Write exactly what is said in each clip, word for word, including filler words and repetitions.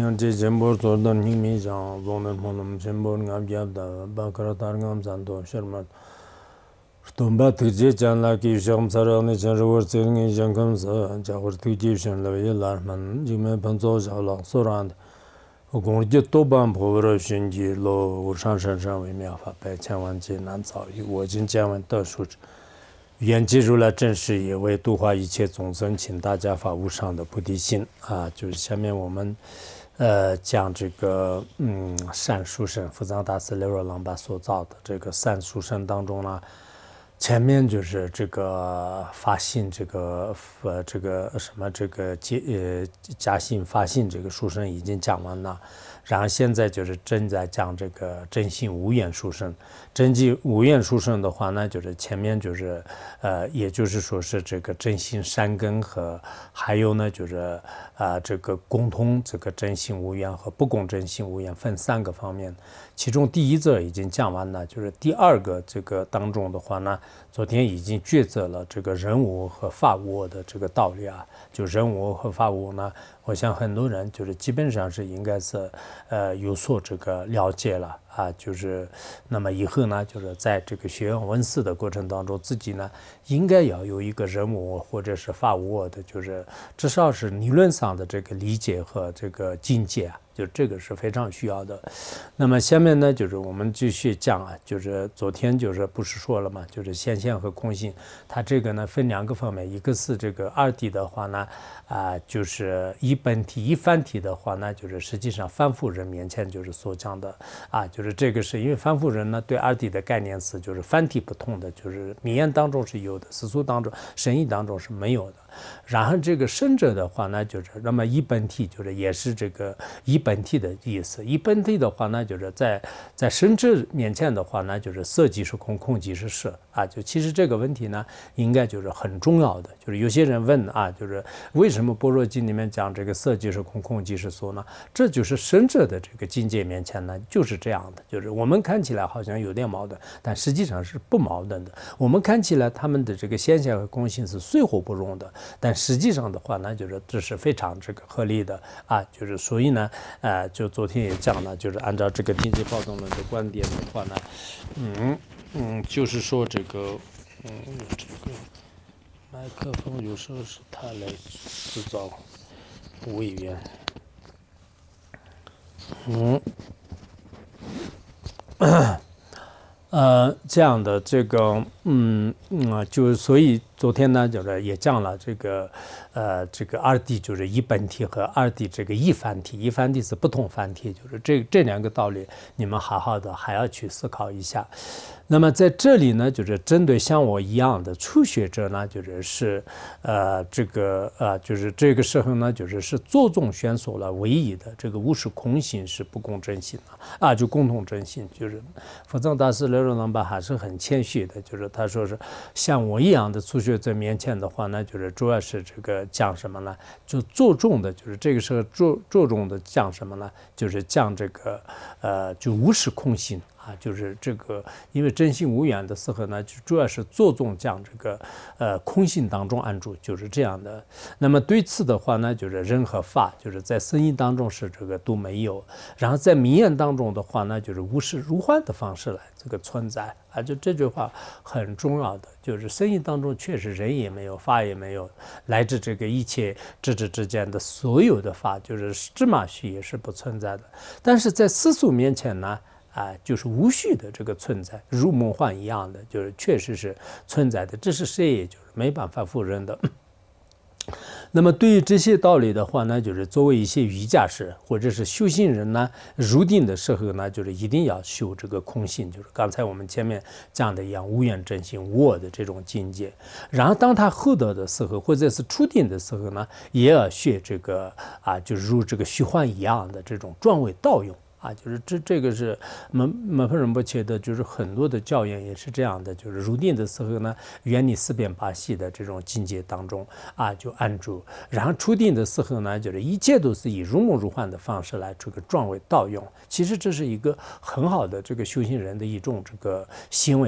这全部做的你没讲，做的我们全部俺家的，把克拉达俺咱都是嘛。东北土鸡讲了，给上次让你讲我这个讲公司，讲我土鸡上了一拉门，就没碰着着了，所然的。我讲就多半婆婆选举lo，我上山上为苗法百千万劫难遭遇，我今讲完的数字。愿记住了真实也为度化一切众生，请大家发无上的菩提心啊！就是下面我们，呃，讲这个嗯善书生，福藏大师六若朗巴所造的这个善书生当中呢，前面就是这个发心，这个呃这个什么这个接呃加信发信这个书生已经讲完了。然后现在就是正在讲这个真心无缘殊胜，真心无缘殊胜的话呢，就是前面就是呃，也就是说是这个真心善根和还有呢就是啊、呃、这个共通这个真心无缘和不共真心无缘分三个方面，其中第一则已经讲完了，就是第二个这个当中的话呢，昨天已经抉择了这个人无和法无的这个道理啊，就人无和法无呢。我想很多人就是基本上是应该是呃有所这个了解了啊，就是那么以后呢，就是在这个学院文思的过程当中，自己呢应该要有一个人我或者是法我的，就是至少是理论上的这个理解和这个境界啊。就这个是非常需要的。那么下面呢，就是我们继续讲啊，就是昨天就是不是说了嘛，就是显现和空性，它这个呢分两个方面，一个是这个二谛的话呢，啊、呃，就是一本体一凡体的话呢，就是实际上凡夫人面前就是所讲的啊，就是这个是因为凡夫人呢对二谛的概念是就是凡体不同的，就是密言当中是有的，世俗当中、深意当中是没有的。然后这个圣者的话呢，就是那么一本体就是也是这个一本体的意思。一本体的话呢，就是在在圣者面前的话呢，就是色即是空，空即是色啊。就其实这个问题呢，应该就是很重要的。就是有些人问啊，就是为什么般若经里面讲这个色即是空，空即是色呢？这就是圣者的这个境界面前呢，就是这样的。就是我们看起来好像有点矛盾，但实际上是不矛盾的。我们看起来他们的这个现象和空性是水火不容的。但实际上的话呢，就是这是非常这个合理的啊，就是所以呢，呃，就昨天也讲了，就是按照这个定界暴动论的观点的话呢，嗯嗯，就是说这个，嗯，这个麦克风有时候是它来制造位元，嗯。呃，这样的这个，嗯嗯，就所以昨天呢，就是也讲了这个，呃，这个二谛就是一本体和二谛这个一凡体，一凡体是不同凡体，就是这这两个道理，你们好好的还要去思考一下。那么在这里呢，就是针对像我一样的初学者呢，就是是，呃，这个呃，就是这个时候呢，就是是着重宣说了唯一的这个无是空性是不共真性的啊，就共同真性，就是佛藏大师六若朗巴还是很谦虚的，就是他说是像我一样的初学者面前的话呢，就是主要是这个讲什么呢？就着重的，就是这个时候着着重的讲什么呢？就是讲这个呃，就无是空性。啊，就是这个，因为真性无缘的时候呢，就主要是着重讲这个，呃，空性当中安住，就是这样的。那么对此的话呢，就是人和法，就是在声音当中是这个都没有，然后在名言当中的话呢，就是无事如幻的方式来这个存在啊，就这句话很重要的，就是声音当中确实人也没有，法也没有，来自这个一切智智之间的所有的法，就是芝麻须也是不存在的，但是在世俗面前呢。啊，就是无序的这个存在，如梦幻一样的，就是确实是存在的，这是谁也就是没办法否认的。那么对于这些道理的话呢，就是作为一些瑜伽师或者是修行人呢，入定的时候呢，就是一定要修这个空性，就是刚才我们前面讲的一样，无缘真心无我的这种境界。然后当他获得的时候，或者是出定的时候呢，也要学这个啊，就是如这个虚幻一样的这种转为道用。啊，就是这这个是门门派仁波切的，就是很多的教言也是这样的，就是入定的时候呢，远离四边八系的这种境界当中啊，就安住；然后出定的时候呢，就是一切都是以如梦如幻的方式来这个转为道用。其实这是一个很好的这个修行人的一种这个行为吧。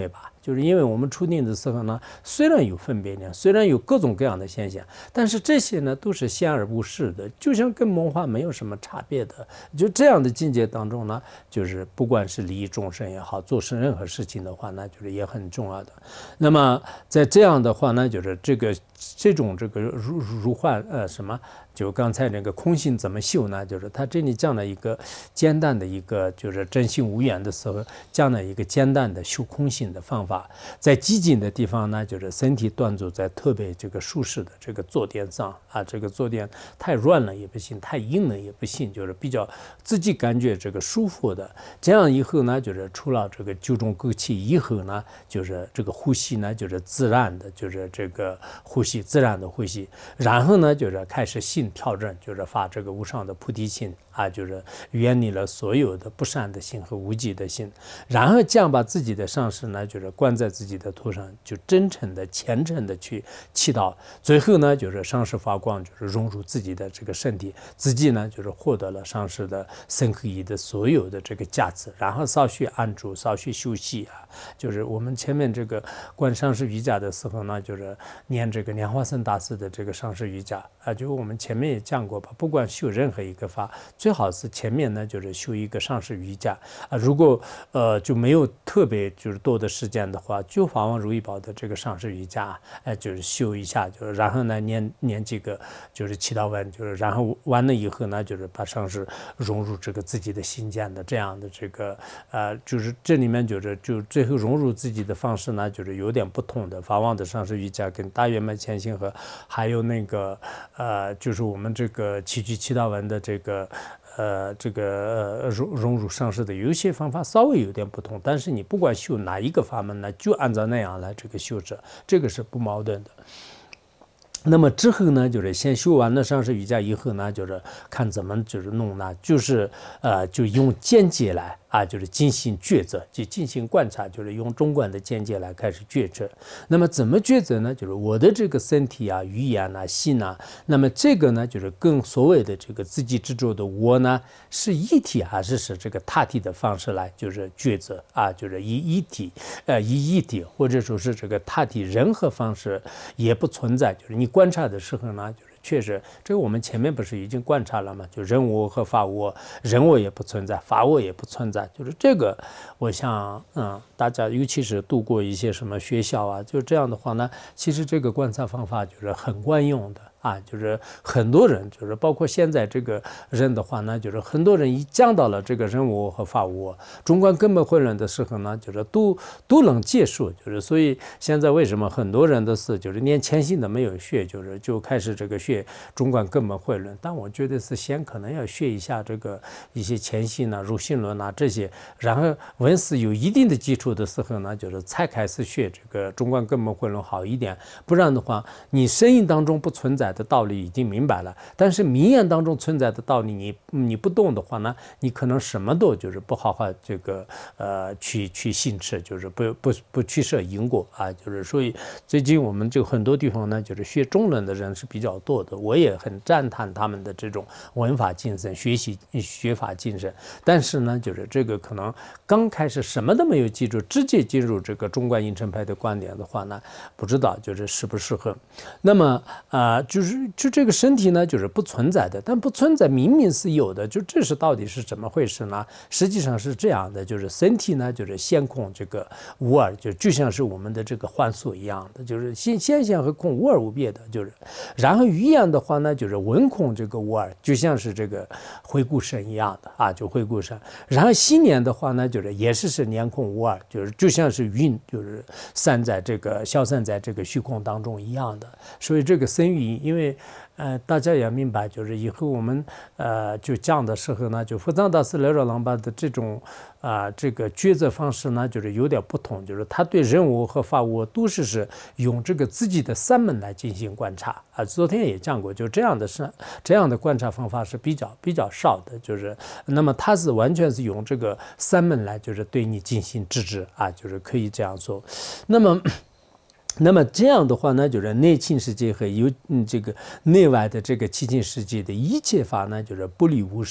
就是因为我们初定的时候呢，虽然有分别念，虽然有各种各样的现象，但是这些呢都是现而不是的，就像跟梦幻没有什么差别的。就这样的境界当中呢，就是不管是利益众生也好，做是任何事情的话呢，就是也很重要的。那么在这样的话呢，就是这个这种这个如如幻呃什么。就刚才那个空性怎么修呢？就是他这里讲了一个简单的一个，就是真性无缘的时候，讲了一个简单的修空性的方法。在激进的地方呢，就是身体端坐在特别这个舒适的这个坐垫上啊，这个坐垫太软了也不行，太硬了也不行，就是比较自己感觉这个舒服的。这样以后呢，就是除了这个九种根气以后呢，就是这个呼吸呢，就是自然的，就是这个呼吸自然的呼吸，然后呢，就是开始心调整，就是发这个无上的菩提心啊，就是远离了所有的不善的心和无记的心，然后这样把自己的上师呢，就是观在自己的头上，就真诚的、虔诚的去祈祷，最后呢，就是上师发光，就是融入自己的这个身体，自己呢，就是获得了上师的身合一的所有的这个价值，然后稍许安住，稍许休息啊，就是我们前面这个观上师瑜伽的时候呢，就是念这个莲花生大师的这个上师瑜伽啊，就我们前面也讲过吧，不管修任何一个法，最好是前面呢就是修一个上师瑜伽啊，如果呃就没有特别就是多的时间的话，就法王如意宝的这个上师瑜伽，哎、呃、就是修一下，就是然后呢念念几个就是祈祷文，就是然后完了以后呢，就是把上师融入这个自己的心间的这样的这个呃，就是这里面就是就最后融入自己的方式呢，就是有点不同的。法王的上师瑜伽跟大圆满前行和还有那个呃，就是我们这个七句祈祷文的这个呃这个呃融融入上师的有些方法稍微有点不同，但是你不管修哪一个法门呢，就按照那样来这个修持，这个是不矛盾的。那么之后呢，就是先修完了上师瑜伽以后呢，就是看怎么就是弄呢，就是呃就用见解来啊，就是进行抉择，就进行观察，就是用中观的见解来开始抉择。那么怎么抉择呢？就是我的这个身体啊、语言啊、心啊，那么这个呢，就是跟所谓的这个自己执着的我呢，是一体还是是这个他体的方式来就是抉择啊，就是以一体呃以一体或者说是这个他体任何方式也不存在，就是你观察的时候呢，就是。确实，这个我们前面不是已经观察了吗？就人我和法我，人我也不存在，法我也不存在。就是这个，我想，嗯，大家尤其是读过一些什么学校啊，就这样的话呢，其实这个观察方法就是很管用的。啊，就是很多人，就是包括现在这个人的话呢，就是很多人一讲到了这个人我和法我，中观根本混乱的时候呢，就是都都能接受，就是所以现在为什么很多人的是就是连前行的没有学，就是就开始这个学中观根本混乱，但我觉得是先可能要学一下这个一些前行啊、入性论啊这些，然后文思有一定的基础的时候呢，就是才开始学这个中观根本混乱好一点，不然的话，你声音当中不存在的道理已经明白了，但是名言当中存在的道理你你不懂的话呢，你可能什么都就是不好好这个呃去去信持，就是不不不去设因果啊，就是所以最近我们就很多地方呢，就是学中论的人是比较多的，我也很赞叹他们的这种文法精神、学习学法精神，但是呢，就是这个可能刚开始什么都没有记住，直接进入这个中观应成派的观点的话呢，不知道就是适不适合。那么啊、呃，就是就这个身体呢，就是不存在的，但不存在明明是有的，就这是到底是怎么回事呢？实际上是这样的，就是身体呢，就是现空这个无二，就就像是我们的这个幻素一样的，就是现现象和空无二无别的，就是。然后语言的话呢，就是文空这个无二，就像是这个回顾神一样的啊，就回顾神。然后心念的话呢，就是也是是念空无二，就是就像是云，就是散在这个消散在这个虚空当中一样的。所以这个身语，因为呃大家也明白，就是以后我们呃就讲的时候呢，就佛藏大师来绕朗巴的这种啊、呃、这个抉择方式呢，就是有点不同，就是他对人我和法我都是是用这个自己的三门来进行观察啊。昨天也讲过，就这样的是这样的观察方法是比较比较少的，就是那么他是完全是用这个三门来就是对你进行制止啊，就是可以这样说。那么。那么这样的话呢，就是内情世界和有嗯这个内外的这个七情世界的一切法呢，就是不离无舍，空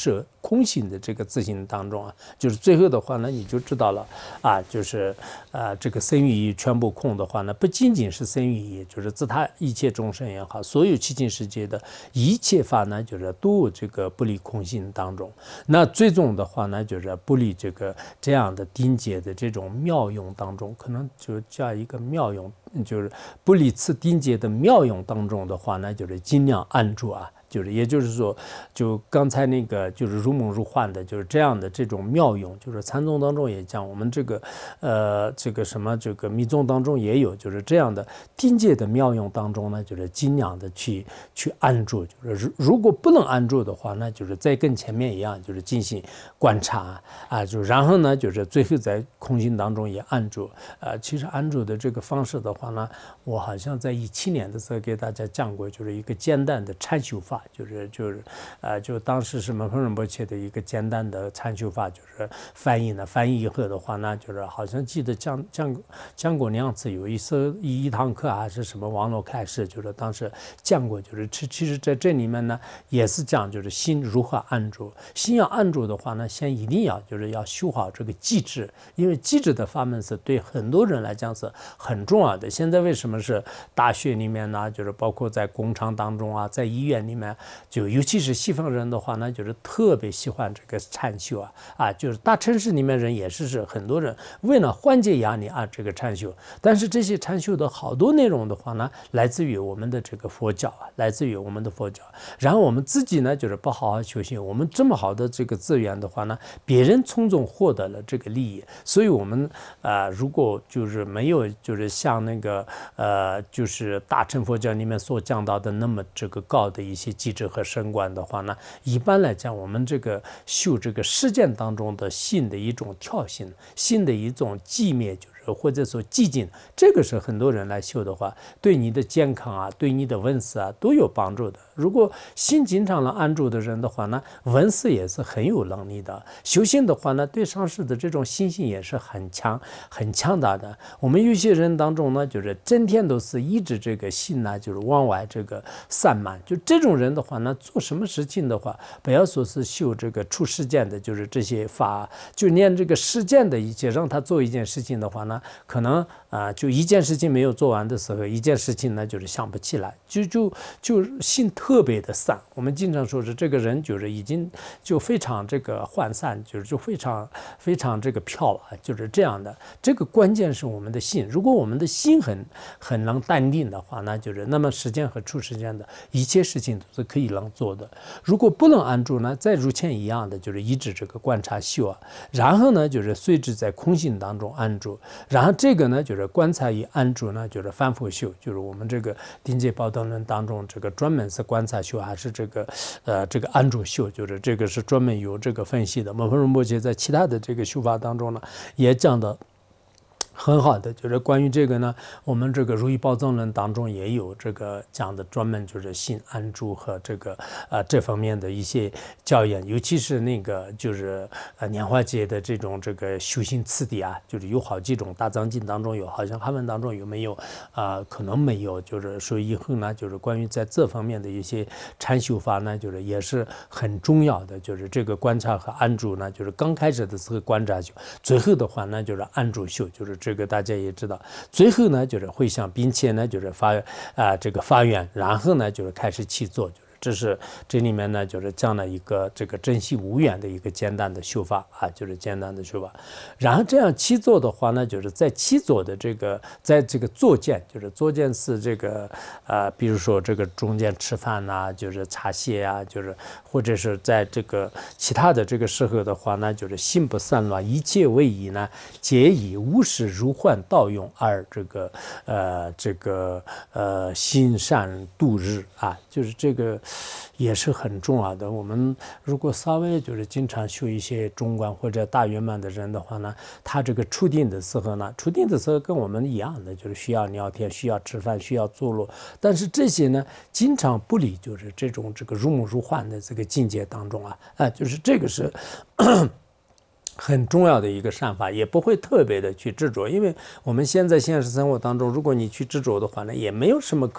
空性的这个自信当中啊，就是最后的话呢，你就知道了啊，就是啊这个生于意全部空的话呢，不仅仅是生于意，就是自他一切众生也好，所有七情世界的一切法呢，就是都这个不离空性当中。那最终的话呢，就是不离这个这样的顶阶的这种妙用当中，可能就叫一个妙用，就是不离此顶阶的妙用当中的话呢，就是尽量安住啊。就是，也就是说，就刚才那个就是如梦如幻的，就是这样的这种妙用，就是禅宗当中也讲，我们这个呃这个什么这个密宗当中也有，就是这样的定界的妙用当中呢，就是尽量的去去安住。就是如果不能安住的话，那就是再跟前面一样，就是进行观察啊，就然后呢，就是最后在空性当中也安住。啊，其实安住的这个方式的话呢，我好像在一七年的时候给大家讲过，就是一个简单的禅修法。就是就是，呃，就当时是门峰仁波切的一个简单的禅修法，就是翻译呢。翻译以后的话呢，就是好像记得讲讲讲过两次，有一次一一堂课还是什么网络开示，就是当时讲过，就是其其实在这里面呢，也是讲就是心如何安住。心要安住的话呢，先一定要就是要修好这个机制，因为机制的法门是对很多人来讲是很重要的。现在为什么是大学里面呢？就是包括在工厂当中啊，在医院里面。就尤其是西方人的话呢，就是特别喜欢这个禅修啊啊，就是大城市里面人也是是很多人为了缓解压力啊，这个禅修。但是这些禅修的好多内容的话呢，来自于我们的这个佛教啊，来自于我们的佛教。然后我们自己呢，就是不好好修行，我们这么好的这个资源的话呢，别人从中获得了这个利益，所以我们啊、呃，如果就是没有就是像那个呃，就是大乘佛教里面所讲到的那么这个高的一些机制和升观的话呢，一般来讲，我们这个修这个实践当中的心的一种跳心，心的一种寂灭，就是或者说寂静，这个是很多人来修的话，对你的健康啊，对你的文思啊都有帮助的。如果心经常能安住的人的话呢，文思也是很有能力的。修行的话呢，对上师的这种信心也是很强、很强大的。我们有些人当中呢，就是整天都是一直这个心呢，就是往外这个散漫，就这种人的话呢，做什么事情的话，不要说是修这个出实践的，就是这些法，就连这个实践的一切，让他做一件事情的话呢，可能啊、呃，就一件事情没有做完的时候，一件事情呢就是想不起来，就就就心特别的散。我们经常说是这个人就是已经就非常这个涣散，就是就非常非常这个飘啊，就是这样的。这个关键是我们的心，如果我们的心很很能淡定的话，那就是那么实践和出实践的一切事情都是可以能做的。如果不能安住呢，再如前一样的就是一直这个观察修啊，然后呢就是随之在空性当中安住，然后这个呢就是观察与安住呢就是反复修，就是我们这个定界宝灯论当中这个专门是观察修还是这个呃这个安住修，就是这个是专门有这个分析的。门峰仁波切在其他的这个修法当中呢也讲的很好的，就是关于这个呢，我们这个如意宝藏论当中也有这个讲的专门就是心安住和这个呃这方面的一些教研，尤其是那个就是呃莲花界的这种这个修行次第啊，就是有好几种，大藏经当中有，好像汉文当中有没有啊、呃？可能没有，就是所以以后呢，就是关于在这方面的一些禅修法呢，就是也是很重要的，就是这个观察和安住呢，就是刚开始的时候观察修，最后的话呢就是安住修，就是这个大家也知道，最后呢就是会想，并且呢就是发啊、呃、这个发愿，然后呢就是开始去做，就是这是这里面呢就是讲了一个这个真心无缘的一个简单的修法啊，就是简单的修法。然后这样去做的话呢，就是在去做的这个在这个坐见，就是坐见是这个呃，比如说这个中间吃饭呐、啊，就是茶歇啊，就是或者是在这个其他的这个时候的话呢，就是心不散乱，一切为宜呢，皆以无事如幻道用而这个呃这个呃心善度日啊，就是这个也是很重要的。我们如果稍微就是经常修一些中观或者大圆满的人的话呢，他这个出定的时候呢，出定的时候跟我们一样的，就是需要聊天，需要吃饭，需要坐落，但是这些呢，经常不离就是这种这个如梦如幻的这个境界当中啊，啊、呃，就是这个是很重要的一个善法，也不会特别的去执着，因为我们现在现实生活当中，如果你去执着的话呢，也没有什么可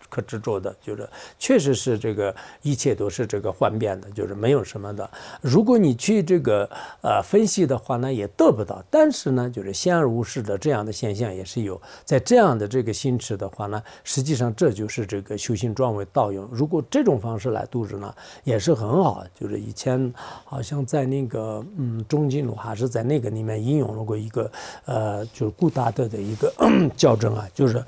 可执着的，就是确实是这个一切都是这个幻变的，就是没有什么的。如果你去这个呃分析的话呢，也得不到。但是呢，就是闲而无事的这样的现象也是有。在这样的这个心持的话呢，实际上这就是这个修行转为道用。如果这种方式来度日呢，也是很好。就是以前好像在那个嗯中经录还是在那个里面引用了过一个呃就是顾达德的一个校正啊，就是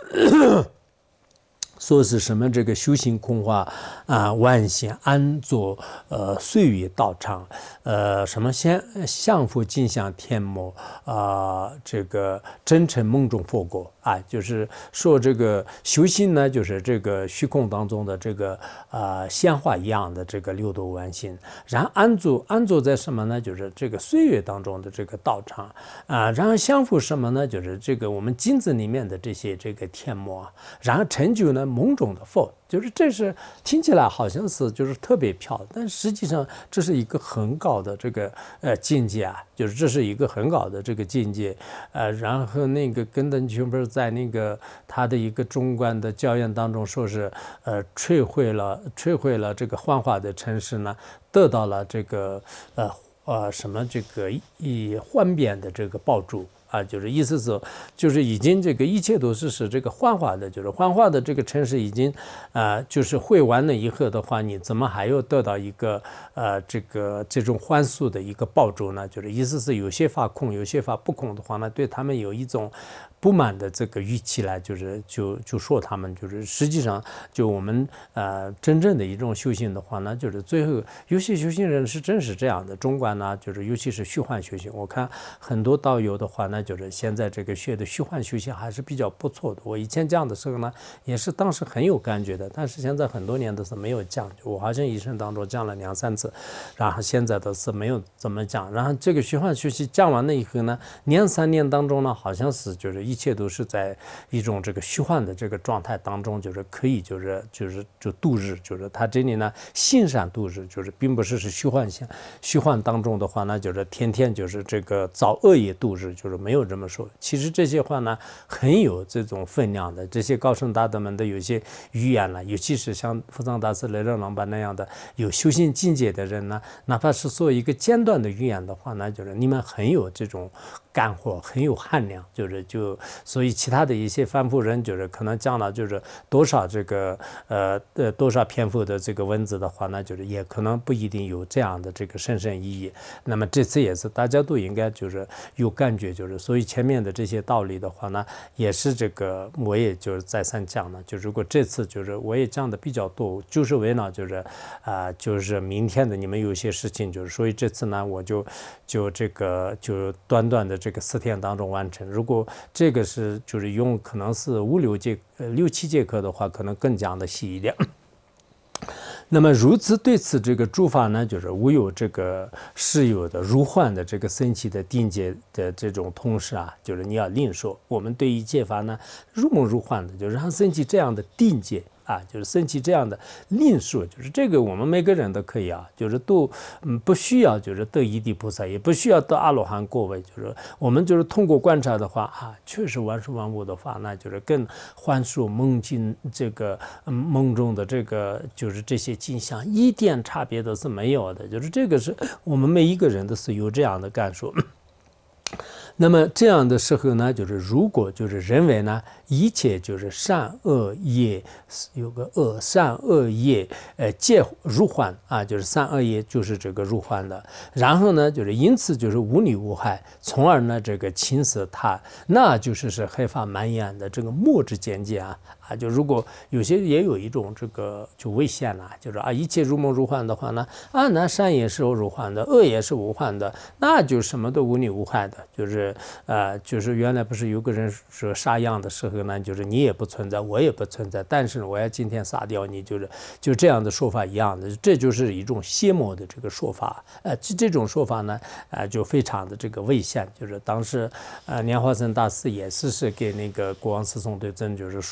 说是什么这个修行空化啊，万行安坐呃岁月道场，呃什么相相佛镜像天魔啊，这个真诚梦中佛果啊，就是说这个修行呢，就是这个虚空当中的这个呃鲜花一样的这个六度万行，然后安坐安坐在什么呢？就是这个岁月当中的这个道场啊，然后相佛什么呢？就是这个我们镜子里面的这些这个天魔，然后成就呢。梦中的佛，就是这是听起来好像是就是特别漂亮，但实际上这是一个很高的这个呃境界啊，就是这是一个很高的这个境界，呃，然后那个根登群不是在那个他的一个中观的教言当中说是呃摧毁了摧毁了这个幻化的城市呢，得到了这个呃呃什么这个以幻变的这个抱住。啊，就是意思是，就是已经这个一切都是是这个幻化的，就是幻化的这个城市已经，呃，就是会完了以后的话，你怎么还要得到一个呃这个这种幻术的一个抱住呢？就是意思是有些法空，有些法不空的话呢，对他们有一种不满的这个语气来，就是就就说他们就是实际上就我们呃真正的一种修行的话呢，就是最后有些修行人是真是这样的，中观呢，就是尤其是虚幻修行，我看很多道友的话呢。就是现在这个学的虚幻修行还是比较不错的。我以前讲的时候呢，也是当时很有感觉的，但是现在很多年都是没有讲，我好像一生当中讲了两三次，然后现在都是没有怎么讲。然后这个虚幻修行讲完了以后呢，两三年当中呢，好像是就是一切都是在一种这个虚幻的这个状态当中，就是可以就是就是就度日，就是他这里呢欣赏度日，就是并不是是虚幻想虚幻当中的话呢，就是天天就是这个造恶业度日，就是没。没有这么说，其实这些话呢很有这种分量的。这些高僧大德们的有些语言呢，尤其是像佛藏大师雷热朗巴那样的有修行境界的人呢，哪怕是说一个简短的语言的话呢，就是你们很有这种干货，很有含量，就是就所以其他的一些凡夫人就是可能讲了就是多少这个呃呃多少篇幅的这个文字的话呢，就是也可能不一定有这样的这个深深意义。那么这次也是大家都应该就是有感觉，就是。所以前面的这些道理的话呢，也是这个我也就是再三讲了。就如果这次就是我也讲的比较多，就是为了就是啊、呃，就是明天的你们有些事情，就是所以这次呢我就就这个就短短的这个四天当中完成。如果这个是就是用可能是五六节呃六七节课的话，可能更讲的细一点。那么如此对此这个诸法呢，就是无有这个实有的如幻的这个神奇的定界的这种同时啊，就是你要另说。我们对一切法呢，如梦如幻的，就是让升起这样的定界啊，就是升起这样的另说，就是这个我们每个人都可以啊，就是都嗯不需要就是得一地菩萨，也不需要得阿罗汉果位，就是我们就是通过观察的话啊，确实万事万物的话，那就是跟幻术梦境这个、嗯、梦中的这个就是这些景象一点差别都是没有的，就是这个是我们每一个人都是有这样的感受。那么这样的时候呢，就是如果就是认为呢，一切就是善恶业，有个恶善恶业，呃，皆如幻啊，就是善恶业就是这个如幻的。然后呢，就是因此就是无利无害，从而呢这个侵蚀它，那就是是黑法蔓延的这个末之见解啊啊，就如果有些也有一种这个就危险了、啊，就是啊一切如梦如幻的话呢，啊那善也是如幻的，恶也是无幻的，那就什么都无利无害的，就是。呃，就是原来不是有个人说杀羊的时候呢，就是你也不存在，我也不存在，但是我要今天杀掉你，就是就这样的说法一样的，这就是一种邪魔的这个说法。呃，这种说法呢，呃，就非常的这个危险。就是当时呃，莲花生大师也是是给那个国王思聪对僧就是说啊，你们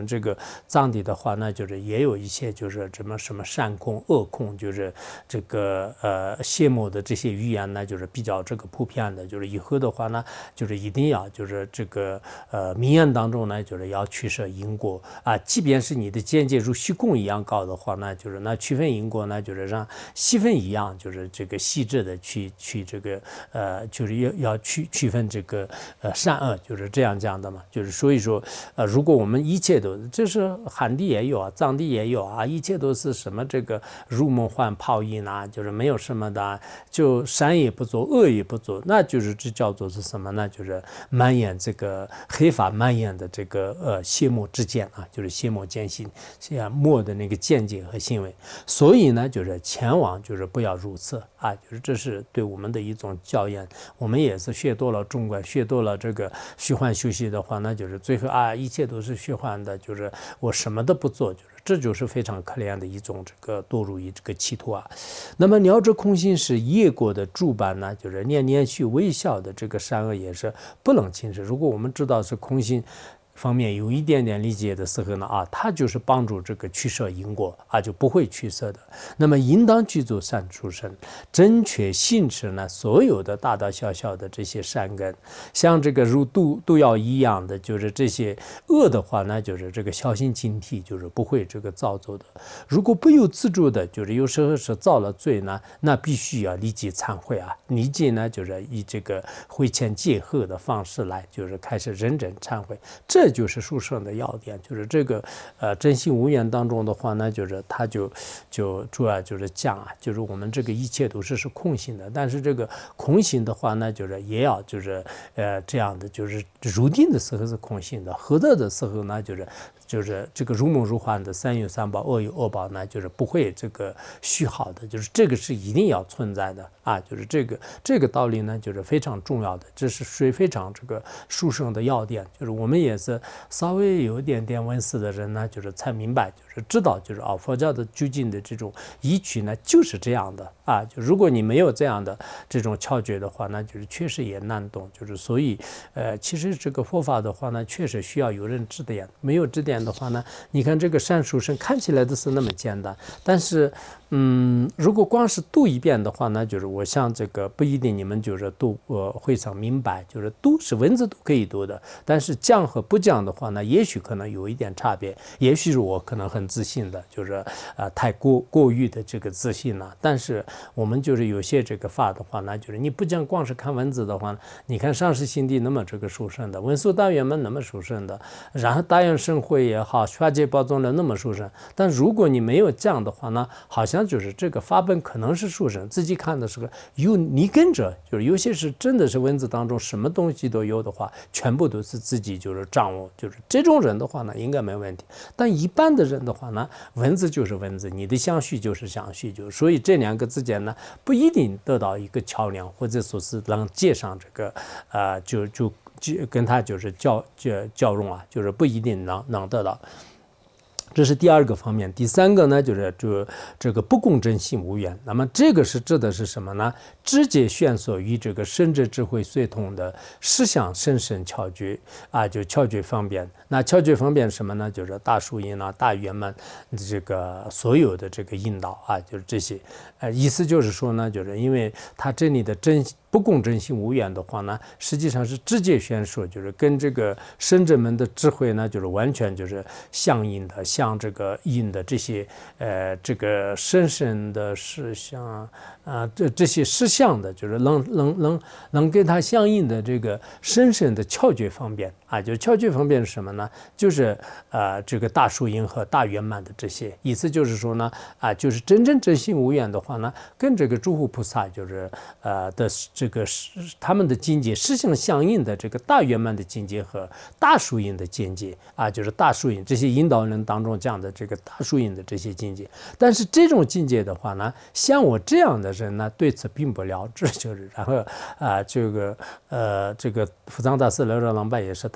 这个藏地的话呢，就是也有一些就是什么什么善空、恶空，就是这个呃谢幕的这些语言呢，就是比较这个普遍的。就是以后的话呢，就是一定要就是这个呃名言当中呢，就是要取舍因果啊，即便是你的见解如虚空一样高的话呢，就是那区分因果呢，就是让细分一样，就是这个细致的去去这个呃，就是要要区区分这个呃善恶，就是这样讲的嘛。就是所以说，呃，如果我们一切都，这是汉地也有啊，藏地也有啊，一切都是什么这个如梦幻泡影啊，就是没有什么的，就善也不做，恶也不做，那就是这叫做是什么呢？就是蔓延这个黑法蔓延的这个呃邪魔之见啊，就是邪魔见性，像魔的那个见解和行为。所以呢，就是前往就是不要如此啊，就是这是对我们的一种教验。我们也是学多了中观，学多了这个虚幻修习的话，那就是最后啊，一切都是虚幻的，就是我什么都不做，就是这就是非常可怜的一种这个堕入于这个歧途啊。那么了知空性是业果的主板呢，就是念念续微笑的这个善恶也是不能轻视。如果我们知道是空性方面有一点点理解的时候呢，啊，它就是帮助这个取舍因果啊，就不会取舍的。那么应当具足善出生，正确信持呢，所有的大大小小的这些善根，像这个如毒毒药一样的，就是这些恶的话呢，就是这个小心警惕，就是不会这个造作的。如果不由自主的，就是有时候是造了罪呢，那必须要立即忏悔啊，立即呢就是以这个悔前戒后的方式来，就是开始认真忏悔。这就是殊胜的要点，就是这个呃真心无缘当中的话呢，就是它就就主要就是讲啊，就是我们这个一切都是是空性的，但是这个空性的话呢，就是也要就是呃这样的，就是入定的时候是空性的，合得的时候呢，就是就是这个如梦如幻的三有三宝、恶有恶宝呢，就是不会这个虚好的，就是这个是一定要存在的啊，就是这个这个道理呢，就是非常重要的，这是属于非常这个殊胜的要点，就是我们也是。稍微有一点点文思的人呢，就是才明白，就是知道，就是啊，佛教的究竟的这种依据呢，就是这样的啊。就如果你没有这样的这种窍诀的话，那就是确实也难懂。就是所以，呃，其实这个佛法的话呢，确实需要有人指点。没有指点的话呢，你看这个善书生看起来都是那么简单，但是，嗯，如果光是读一遍的话呢，就是我想这个不一定你们就是读呃会上明白，就是读是文字都可以读的，但是讲和不讲的话呢，也许可能有一点差别，也许是我可能很自信的，就是呃太过过于的这个自信了。但是我们就是有些这个法的话，那就是你不讲光是看文字的话，你看上师心地那么这个殊胜的，文殊大圆满那么殊胜的，然后大圆生会也好，法界宝宗的那么殊胜，但如果你没有讲的话呢，好像就是这个法本可能是殊胜，自己看的时候有你跟着，就是有些是真的是文字当中什么东西都有的话，全部都是自己就是掌握。就是这种人的话呢，应该没问题。但一般的人的话呢，文字就是文字，你的相续就是相续，就所以这两个之间呢，不一定得到一个桥梁，或者说是能接上这个，呃，就就就跟他就是交交交融啊，就是不一定能能得到。这是第二个方面。第三个呢，就是就这个不共振性无缘。那么这个是指的是什么呢？直接线索与这个深智智慧随同的实相深深窍诀啊，就窍诀方便。那窍诀方便什么呢？就是大数因啊、大圆满这个所有的这个引导啊，就是这些。呃，意思就是说呢，就是因为它这里的真不共振性无缘的话呢，实际上是直接宣说，就是跟这个深圳们的智慧呢，就是完全就是相应的，像这个应的这些呃这个深深的事项啊、呃，这这些事项的，就是能能能能跟它相应的这个深深的窍诀方便啊，就是窍诀方便是什么呢？就是呃这个大数因和大圆满的这些，意思就是说呢啊，就是真正真心无缘的话呢，跟这个诸护菩萨就是呃的。这个是他们的境界实相相应的这个大圆满的境界和大殊因的境界啊，就是大殊因这些引导人当中讲的这个大殊因的这些境界。但是这种境界的话呢，像我这样的人呢，对此并不了知，就是然后啊，这个呃，这个福藏大师乐热浪拜也是，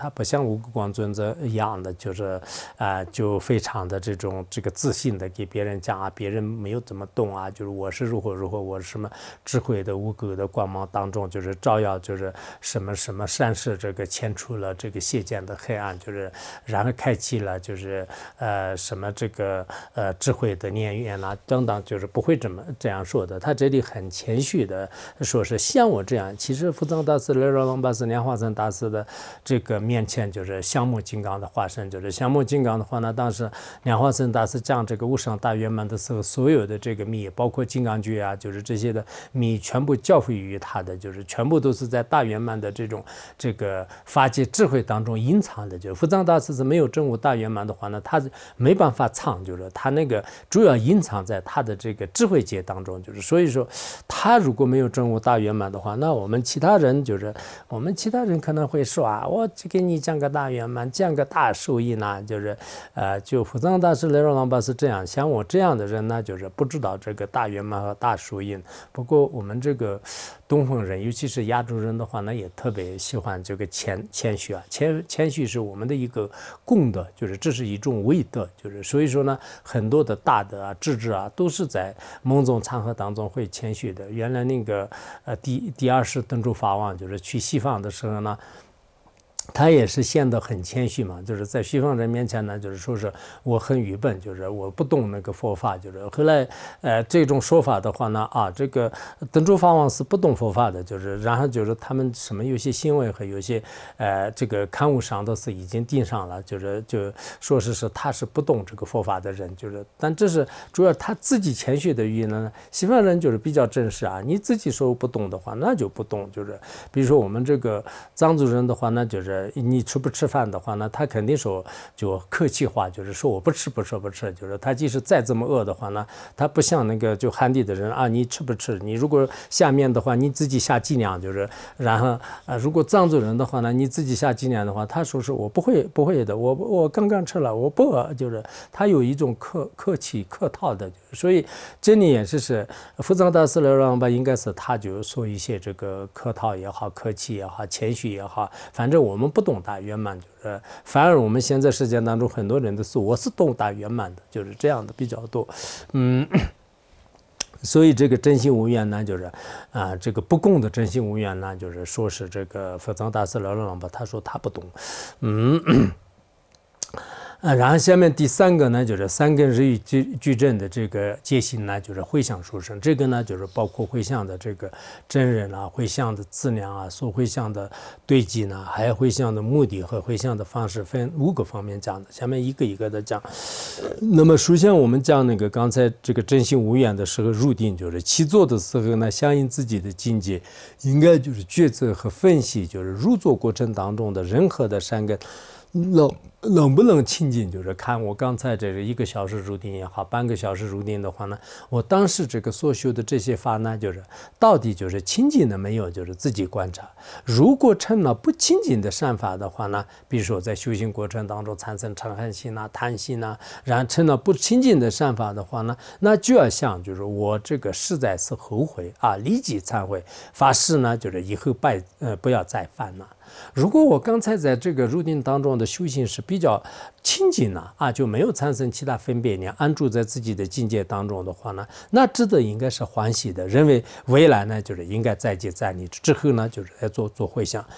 他不像无垢光尊者一样的，就是啊、呃，就非常的这种这个自信的给别人讲啊，别人没有怎么动啊，就是我是如何如何，我是什么智慧的无垢的光芒当中，就是照耀，就是什么什么善事，这个牵出了这个邪见的黑暗，就是然后开启了，就是呃什么这个呃智慧的念愿啊等等，就是不会这么这样说的。他这里很谦虚的说是像我这样，其实福藏大师、雷若龙巴斯、莲花生大师的这个面前，就是香木金刚的化身。就是香木金刚的话呢，当时莲花生大师讲这个无上大圆满的时候，所有的这个密，包括金刚诀啊，就是这些的密，全部教诲于他的，就是全部都是在大圆满的这种这个法界智慧当中隐藏的。就是福藏大师是没有证悟大圆满的话呢，他没办法藏，就是他那个主要隐藏在他的这个智慧界当中。就是所以说，他如果没有证悟大圆满的话，那我们其他人就是我们其他人可能会说啊，我给你讲个大圆满，讲个大受益呢，就是呃，就福藏大师、雷若朗巴是这样，像我这样的人呢，就是不知道这个大圆满和大受益。不过我们这个东方人，尤其是亚洲人的话呢，也特别喜欢这个谦谦虚啊，谦谦虚是我们的一个功德，就是这是一种伟德，就是所以说呢，很多的大德啊、智智啊，都是在某种场合当中会谦虚的。原来那个呃第第二世登州法王，就是去西方的时候呢，他也是显得很谦虚嘛，就是在西方人面前呢，就是说是我很愚笨，就是我不懂那个佛法，就是后来呃这种说法的话呢，啊，这个登州法王是不懂佛法的，就是然后就是他们什么有些行为和有些呃这个刊物上都是已经定上了，就是就说是是他是不懂这个佛法的人，就是但这是主要他自己谦虚的原因呢。西方人就是比较正式啊，你自己说不懂的话，那就不懂，就是比如说我们这个藏族人的话呢，就是你吃不吃饭的话呢，他肯定说就客气话，就是说我不吃不吃不吃，就是他即使再这么饿的话呢，他不像那个就汉地的人啊，你吃不吃？你如果下面的话，你自己下剂量，就是然后啊，如果藏族人的话呢，你自己下剂量的话，他说是我不会不会的，我我刚刚吃了，我不饿，就是他有一种客客气客套的，所以这里也是是福藏大师来让吧，应该是他就说一些这个客套也好，客气也好，谦虚也好，反正我们不懂大圆满，就是反而我们现在世界当中很多人都是我是懂大圆满的，就是这样的比较多，嗯。所以这个真心无怨呢，就是啊、呃，这个不共的真心无怨呢，就是说是这个佛藏大师老老吧，他说他不懂，嗯。啊，然后下面第三个呢，就是三根日语矩矩阵的这个戒心呢，就是回向殊胜。这个呢，就是包括回向的这个真人啊，回向的质量啊，所回向的对机呢，还有回向的目的和回向的方式，分五个方面讲的。下面一个一个的讲。那么首先我们讲那个刚才这个真心无怨的时候入定，就是起坐的时候呢，相应自己的境界，应该就是抉择和分析，就是入坐过程当中的任何的善根。能能不能亲近，就是看我刚才这个一个小时入定也好，半个小时入定的话呢，我当时这个所修的这些法呢，就是到底就是亲近的没有，就是自己观察。如果成了不亲近的善法的话呢，比如说在修行过程当中产生嗔恨心啊、贪心啊，然后成了不亲近的善法的话呢，那就要想就是我这个实在是后悔啊，立即忏悔，发誓呢就是以后拜呃不要再犯了。如果我刚才在这个入定当中的修行是比较清净了啊，就没有产生其他分别念，安住在自己的境界当中的话呢，那值得应该是欢喜的，认为未来呢就是应该再接再厉，之后呢就是来做做回向。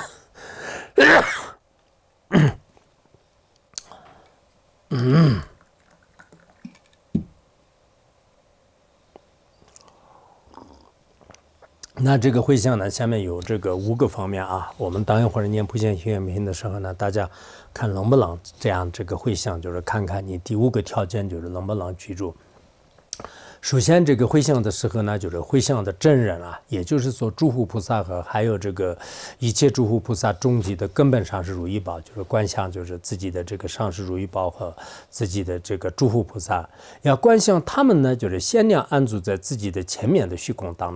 嗯。那这个回向呢，下面有这个五个方面啊。我们等一会儿念普贤行愿品的时候呢，大家看能不能这样这个回向，就是看看你第五个条件就是能不能居住。首先，这个回向的时候呢，就是回向的真人啊，也就是说诸护菩萨和还有这个一切诸护菩萨终极的根本上是如意宝，就是观想就是自己的这个上师如意宝和自己的这个诸护菩萨，要观想他们呢，就是限量安住在自己的前面的虚空当中。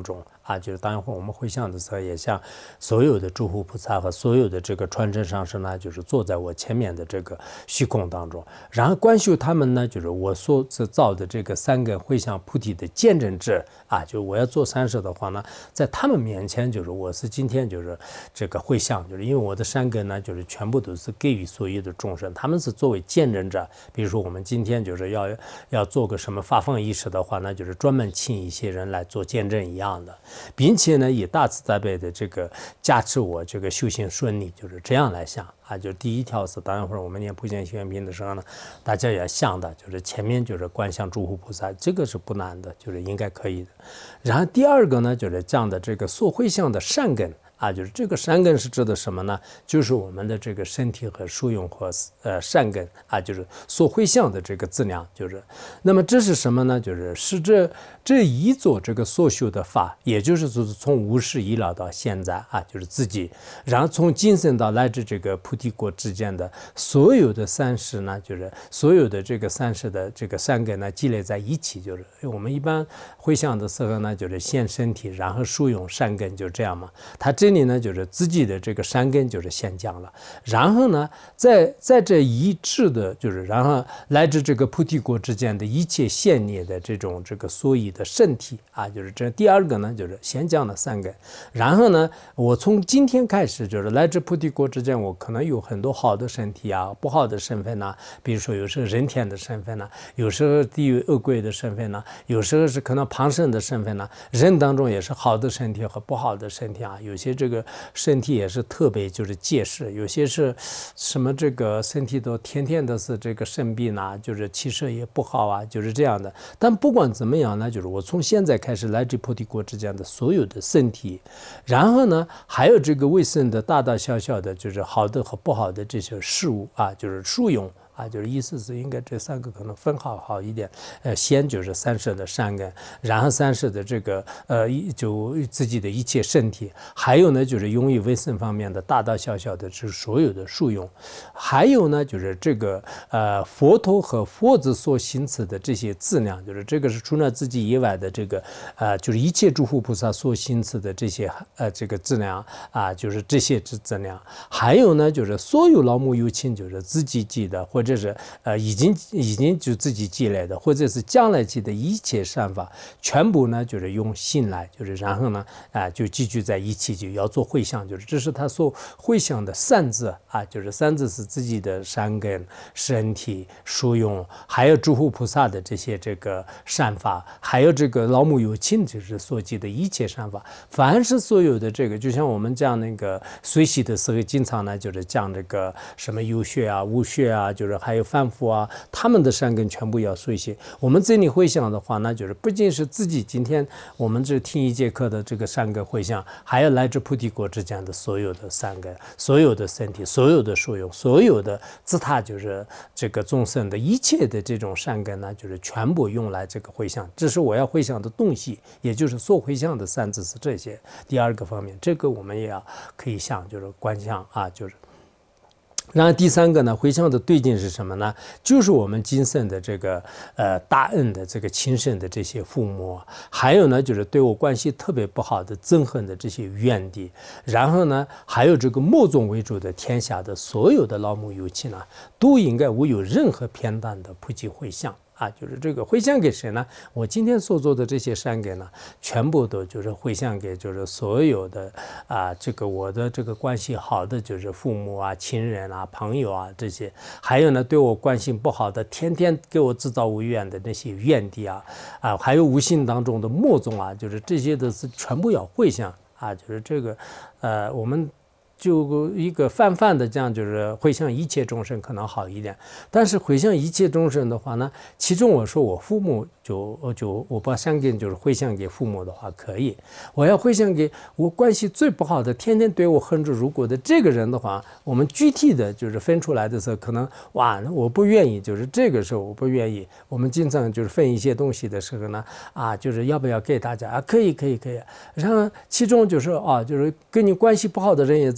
啊，就是当一会儿我们回向的时候，也像所有的诸护菩萨和所有的这个传承上师呢，就是坐在我前面的这个虚空当中，然后观修他们呢，就是我所造的这个三根回向菩提的见证者啊，就我要做善事的话呢，在他们面前，就是我是今天就是这个回向，就是因为我的善根呢，就是全部都是给予所有的众生，他们是作为见证者。比如说我们今天就是要要做个什么发放仪式的话，那就是专门请一些人来做见证一样的，并且呢，以大慈大悲的这个加持我这个修行顺利，就是这样来想啊。就第一条是，当一会儿我们念普贤行愿品的时候呢，大家也想的，就是前面就是观想诸护菩萨，这个是不难的，就是应该可以的。然后第二个呢，就是讲的这个所回向的善根。啊，就是这个善根是指的什么呢？就是我们的这个身体和受用和呃善根啊，就是所回向的这个质量，就是，那么这是什么呢？就是是这这一座这个所修的法，也就是说是从无始以来到现在啊，就是自己，然后从今生到来至这个菩提国之间的所有的善事呢，就是所有的这个善事的这个善根呢积累在一起，就是我们一般回向的时候呢，就是先身体，然后受用善根，就这样嘛，它这。这里呢，就是自己的这个善根就是先讲了，然后呢，在在这一致的，就是然后来自这个菩提国之间的一切现念的这种这个所以的身体啊，就是这第二个呢，就是先讲了善根，然后呢，我从今天开始，就是来自菩提国之间，我可能有很多好的身体啊，不好的身份呐、啊，比如说有时候人天的身份呐、啊，有时候地狱恶鬼的身份呐、啊，有时候是可能旁生的身份呐、啊，人当中也是好的身体和不好的身体啊，有些。这个身体也是特别就是结实，有些是什么这个身体都天天都是这个生病啊，就是气色也不好啊，就是这样的。但不管怎么样呢，就是我从现在开始来自菩提国之间的所有的身体，然后呢还有这个卫生的大大小小的，就是好的和不好的这些事物啊，就是术用。啊，就是意思是应该这三个可能分好好一点，呃，先就是三世的善根，然后三世的这个呃，就自己的一切身体，还有呢就是用于卫生方面的大大小小的，是所有的术用，还有呢就是这个呃佛陀和佛子所行持的这些质量，就是这个是除了自己以外的这个呃，就是一切诸护菩萨所行持的这些呃这个质量啊，就是这些质质量，还有呢就是所有老母有亲，就是自己记的或者。这是呃已经已经就自己积累的，或者是将来积的一切善法，全部呢就是用心来，就是然后呢啊、呃、就集聚在一起，就要做回向，就是这是他所回向的三字啊，就是三字是自己的善根、身体、受用，还有诸护菩萨的这些这个善法，还有这个老母有亲就是所积的一切善法，凡是所有的这个，就像我们讲那个随喜的时候，经常呢就是讲这个什么有血啊、无血啊，就是。还有凡夫啊，他们的善根全部要随行。我们这里回向的话，那就是不仅是自己今天我们这听一节课的这个善根回向，还有来自菩提国之间的所有的善根、所有的身体、所有的所用、所有的自他就是这个众生的一切的这种善根呢，就是全部用来这个回向。这是我要回向的东西，也就是所回向的三字是这些。第二个方面，这个我们也要可以想，就是观想啊，就是。然后第三个呢，回向的对境是什么呢？就是我们今生的这个呃大恩的这个亲生的这些父母，还有呢就是对我关系特别不好的憎恨的这些怨敌，然后呢还有这个末宗为主的天下的所有的老母有亲呢，都应该无有任何偏袒的普及回向。啊，就是这个回向给谁呢？我今天所做的这些善根呢，全部都就是回向给就是所有的啊，这个我的这个关系好的就是父母啊、亲人啊、朋友啊这些，还有呢对我关系不好的，天天给我制造无怨的那些怨敌啊，啊，还有无形当中的末宗啊，就是这些都是全部要回向啊，就是这个呃我们。就一个泛泛的这样，就是回向一切众生可能好一点，但是回向一切众生的话呢，其中我说我父母就就我把善根就是回向给父母的话可以，我要回向给我关系最不好的，天天对我恨之入骨的这个人的话，我们具体的就是分出来的时候，可能哇，我不愿意，就是这个时候我不愿意。我们经常就是分一些东西的时候呢，啊，就是要不要给大家啊？可以，可以，可以。然后其中就是啊，就是跟你关系不好的人也在。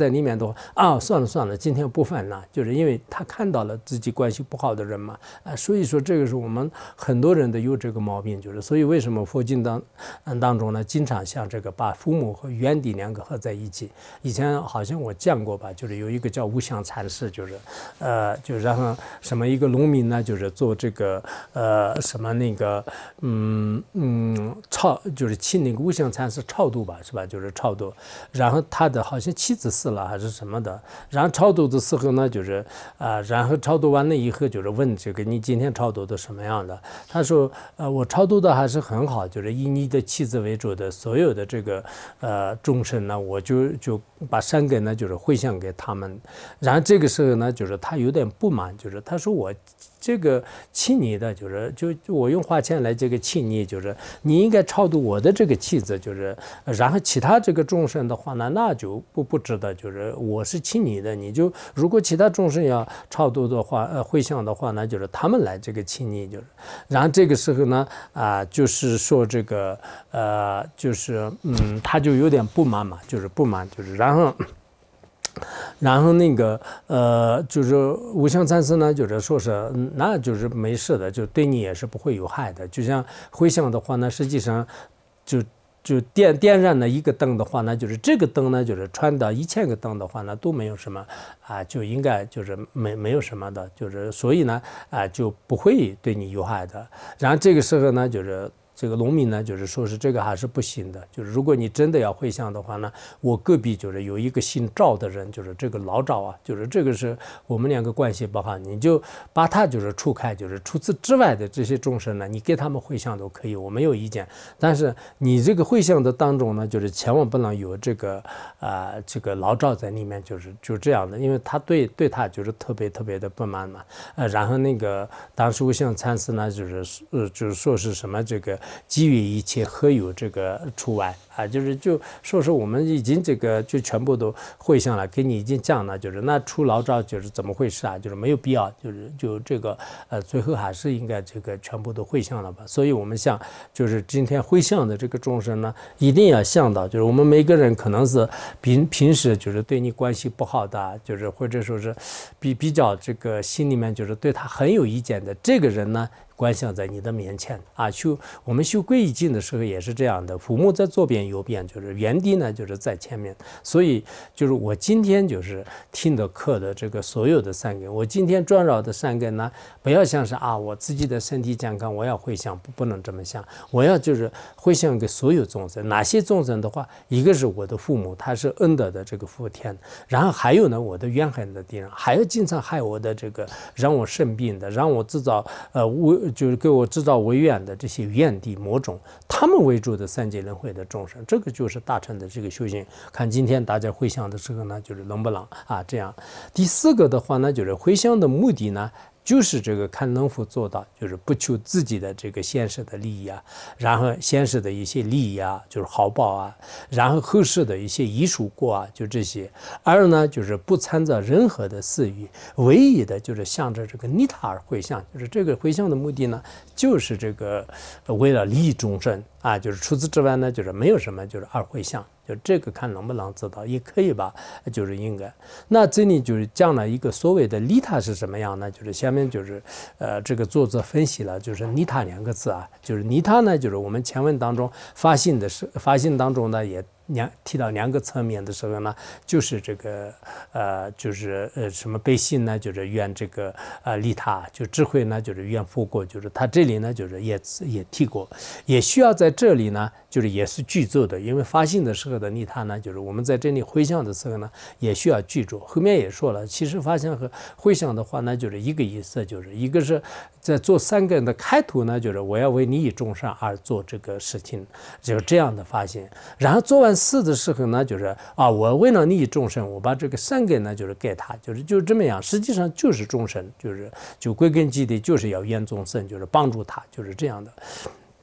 里面的话啊，算了算了，今天不犯了，就是因为他看到了自己关系不好的人嘛，啊，所以说这个是我们很多人都有这个毛病，就是所以为什么佛经当当中呢，经常像这个把父母和冤弟两个合在一起。以前好像我讲过吧，就是有一个叫无相禅师，就是呃，就然后什么一个农民呢，就是做这个呃什么那个嗯嗯超，就是请那个无相禅师超度吧，是吧？就是超度，然后他的好像妻子死了还是什么的，然后超度的时候呢，就是啊、呃，然后超度完了以后，就是问这个你今天超度的什么样的？他说呃，我超度的还是很好，就是以你的妻子为主的所有的这个呃众生呢，我就就把善根呢就是回向给他们。然后这个时候呢，就是他有点不满，就是他说我这个请你的，就是就就我用花钱来这个请你，就是你应该超度我的这个妻子，就是然后其他这个众生的话呢，那就不不值得，就是我是请你的，你就如果其他众生要超度的话，呃回向的话呢，就是他们来这个请你，就是然后这个时候呢啊、呃，就是说这个呃就是嗯他就有点不满嘛，就是不满，就是然后。然后那个呃，就是无相禅师呢，就是说是那就是没事的，就对你也是不会有害的。就像回向的话呢，实际上就就点点燃了一个灯的话呢，就是这个灯呢，就是传到一千个灯的话呢，都没有什么啊，就应该就是没没有什么的，就是所以呢啊就不会对你有害的。然后这个时候呢，就是这个农民呢，就是说是这个还是不行的，就是如果你真的要回向的话呢，我隔壁就是有一个姓赵的人，就是这个老赵啊，就是这个是我们两个关系不好，你就把他就是除开，就是除此之外的这些众生呢，你给他们回向都可以，我没有意见。但是你这个回向的当中呢，就是千万不能有这个啊、呃、这个老赵在里面，就是就这样的，因为他对对他就是特别特别的不满嘛。呃，然后那个当时无相禅师呢，就是呃就是说是什么这个。给予一切何有这个除外啊？就是就说是我们已经这个就全部都回向了，给你已经讲了，就是那除老赵就是怎么回事啊？就是没有必要，就是就这个呃，最后还是应该这个全部都回向了吧。所以我们想，就是今天回向的这个众生呢，一定要想到，就是我们每个人可能是平平时就是对你关系不好的，就是或者说是比比较这个心里面就是对他很有意见的这个人呢。观想在你的面前啊，修我们修皈依经的时候也是这样的，父母在左边右边，就是原地呢就是在前面，所以就是我今天就是听的课的这个所有的善根，我今天转绕的善根呢，不要像是啊我自己的身体健康，我要回向，不不能这么想，我要就是回向给所有众生，哪些众生的话，一个是我的父母，他是恩德的这个福田，然后还有呢我的怨恨的敌人，还有经常害我的这个让我生病的，让我制造呃无。就是给我制造违愿的这些怨敌魔种，他们为主的三界轮回的众生，这个就是大乘的这个修行。看今天大家回向的时候呢，就是能不能啊这样。第四个的话呢，就是回向的目的呢。就是这个看能否做到，就是不求自己的这个现实的利益啊，然后现实的一些利益啊，就是好报啊，然后后世的一些遗属过啊，就这些。二呢，就是不参照任何的私欲，唯一的就是向着这个利他而回向，就是这个回向的目的呢，就是这个为了利益众生啊，就是除此之外呢，就是没有什么，就是二回向。就这个看能不能做到，也可以吧，就是应该。那这里就是讲了一个所谓的利他是什么样呢？就是下面就是呃这个作者分析了，就是利他两个字啊，就是利他呢，就是我们前文当中发心的是发心当中呢也。两提到两个层面的时候呢，就是这个呃，就是呃什么悲心呢，就是愿这个呃利他；就智慧呢，就是愿佛果。就是他这里呢，就是也也提过，也需要在这里呢，就是也是具足的，因为发心的时候的利他呢，就是我们在这里回向的时候呢，也需要具足。后面也说了，其实发心和回向的话呢，就是一个意思，就是一个是在做三根的开头呢，就是我要为利益众生而做这个事情，就是这样的发心，然后做完。四的时候呢，就是啊，我为了利益众生，我把这个善根呢，就是给他，就是就是这么样，实际上就是众生，就是就归根结底就是要愿众生，就是帮助他，就是这样的。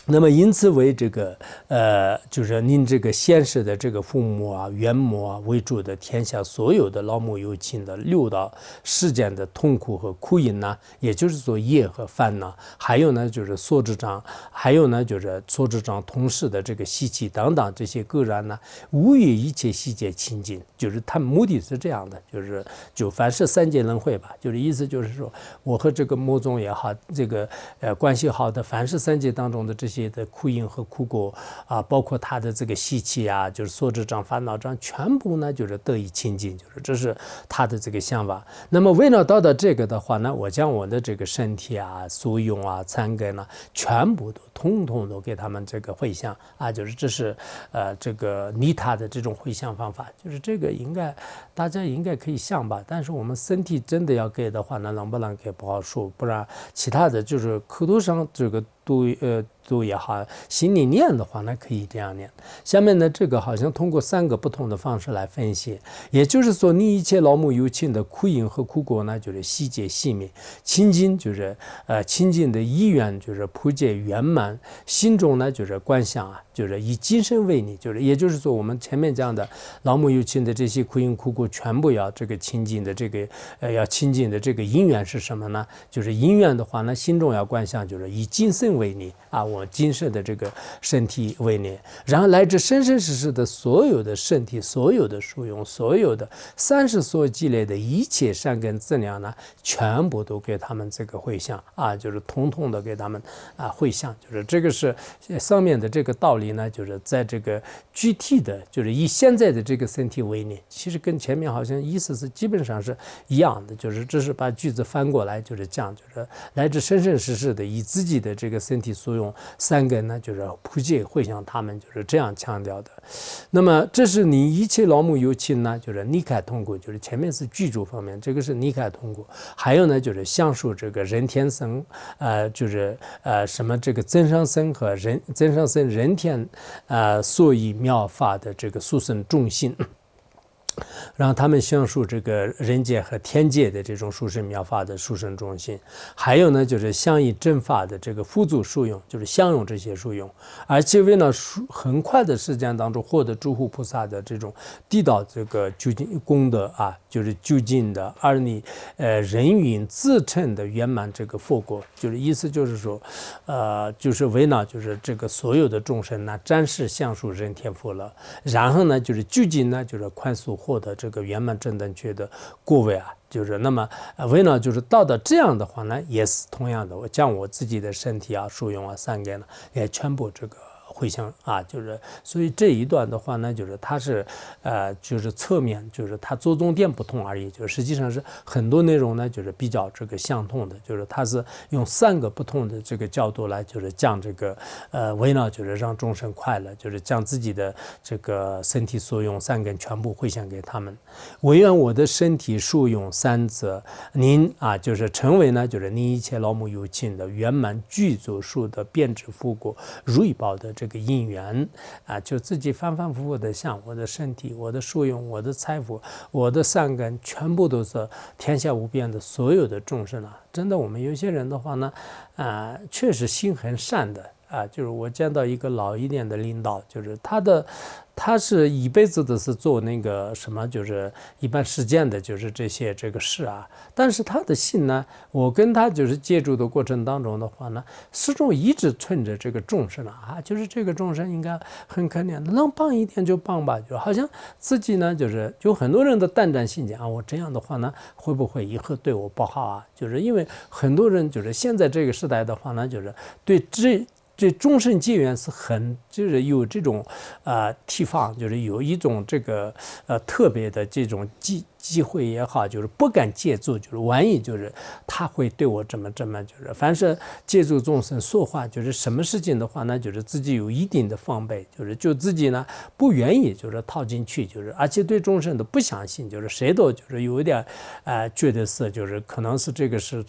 那么因此为这个呃，就是您这个现世的这个父母啊、元母啊为主的天下所有的老母有亲的六道世间的痛苦和苦因呢，也就是说业和烦恼，还有呢就是所知障，还有呢就是所知障同时的这个习气等等这些个人呢，无与一切细节亲近，就是他们目的是这样的，就是就凡是三界轮回吧，就是意思就是说我和这个某种也好，这个呃关系好的，凡是三界当中的这些。的苦因和苦果啊，包括他的这个习气啊，就是所知障、烦恼障，全部呢就是得以清净，就是这是他的这个想法。那么为了达到这个的话呢，我将我的这个身体啊、所用啊、残根呢，全部都统统都给他们这个回向啊，就是这是呃这个利他的这种回向方法，就是这个应该大家应该可以想吧。但是我们身体真的要给的话呢，能不能给不好说，不然其他的就是口头上这个都呃。都也好，心里念的话呢，可以这样念。下面呢，这个好像通过三个不同的方式来分析，也就是说，你一切老母有情的苦因和苦果呢，就是悉皆熄灭；清净就是呃清净的意愿就是普界圆满；心中呢就是观想啊，就是以今生为你，就是也就是说，我们前面讲的老母有情的这些苦因苦果，全部要这个清净的这个呃要清净的这个因缘是什么呢？就是因缘的话呢，心中要观想，就是以今生为你啊。我今生的这个身体为念，然后来自生生世世的所有的身体、所有的属用、所有的三世所积累的一切善根资粮呢，全部都给他们这个回向啊，就是统统的给他们啊回向，就是这个是上面的这个道理呢，就是在这个具体的，就是以现在的这个身体为念，其实跟前面好像意思是基本上是一样的，就是这是把句子翻过来就是这样，就是来自生生世世的以自己的这个身体所用。三根呢，就是普界会向他们就是这样强调的。那么，这是你一切老母有情呢，就是离开痛苦，就是前面是居住方面，这个是离开痛苦。还有呢，就是享受这个人天生，呃，就是呃什么这个增上生和人增上生人天，呃，所以妙法的这个殊胜众心。让他们享受这个人界和天界的这种殊胜妙法的殊胜中心，还有呢，就是相应正法的这个辅助殊用，就是享用这些殊用，而且为了很快的时间当中获得诸护菩萨的这种地道这个究竟功德啊，就是究竟的而你呃人云自称的圆满这个佛果，就是意思就是说，呃，就是为了就是这个所有的众生呢，暂时享受人天福乐，然后呢，就是究竟呢，就是快速获得这个圆满正等觉的果位啊，就是那么为了就是到了这样的话呢，也是同样的，我将我自己的身体啊、属用啊、三根呢，也全部这个回向啊，就是所以这一段的话呢，就是它是呃，就是侧面就是它着重点不同而已，就实际上是很多内容呢，就是比较这个相同的，就是它是用三个不同的这个角度来，就是讲这个呃，为了就是让众生快乐，就是将自己的这个身体所用三根全部回向给他们。唯愿我的身体数用三者，您啊，就是成为呢，就是您一切老母有情的圆满具足数的变质福果如意报的这个因缘啊，就自己反反复复的想我的身体、我的数用、我的财富、我的善根，全部都是天下无边的所有的众生啊！真的，我们有些人的话呢，啊，确实心很善的。啊，就是我见到一个老一点的领导，就是他的，他是一辈子都是做那个什么，就是一般实践的，就是这些这个事啊。但是他的心呢，我跟他就是接触的过程当中的话呢，始终一直存着这个众生啊，就是这个众生应该很可怜的，能帮一点就帮吧，就好像自己呢，就是有很多人的胆战心惊啊，我这样的话呢，会不会以后对我不好啊？就是因为很多人就是现在这个时代的话呢，就是对这。这终身结缘是很，就是有这种呃提防，就是有一种这个呃特别的这种机机会也好，就是不敢借助，就是万一就是他会对我怎么怎么，就是凡是借助众生说话，就是什么事情的话呢，就是自己有一定的防备，就是就自己呢不愿意就是套进去，就是而且对众生都不相信，就是谁都就是有一点呃觉得是就是可能是这个是。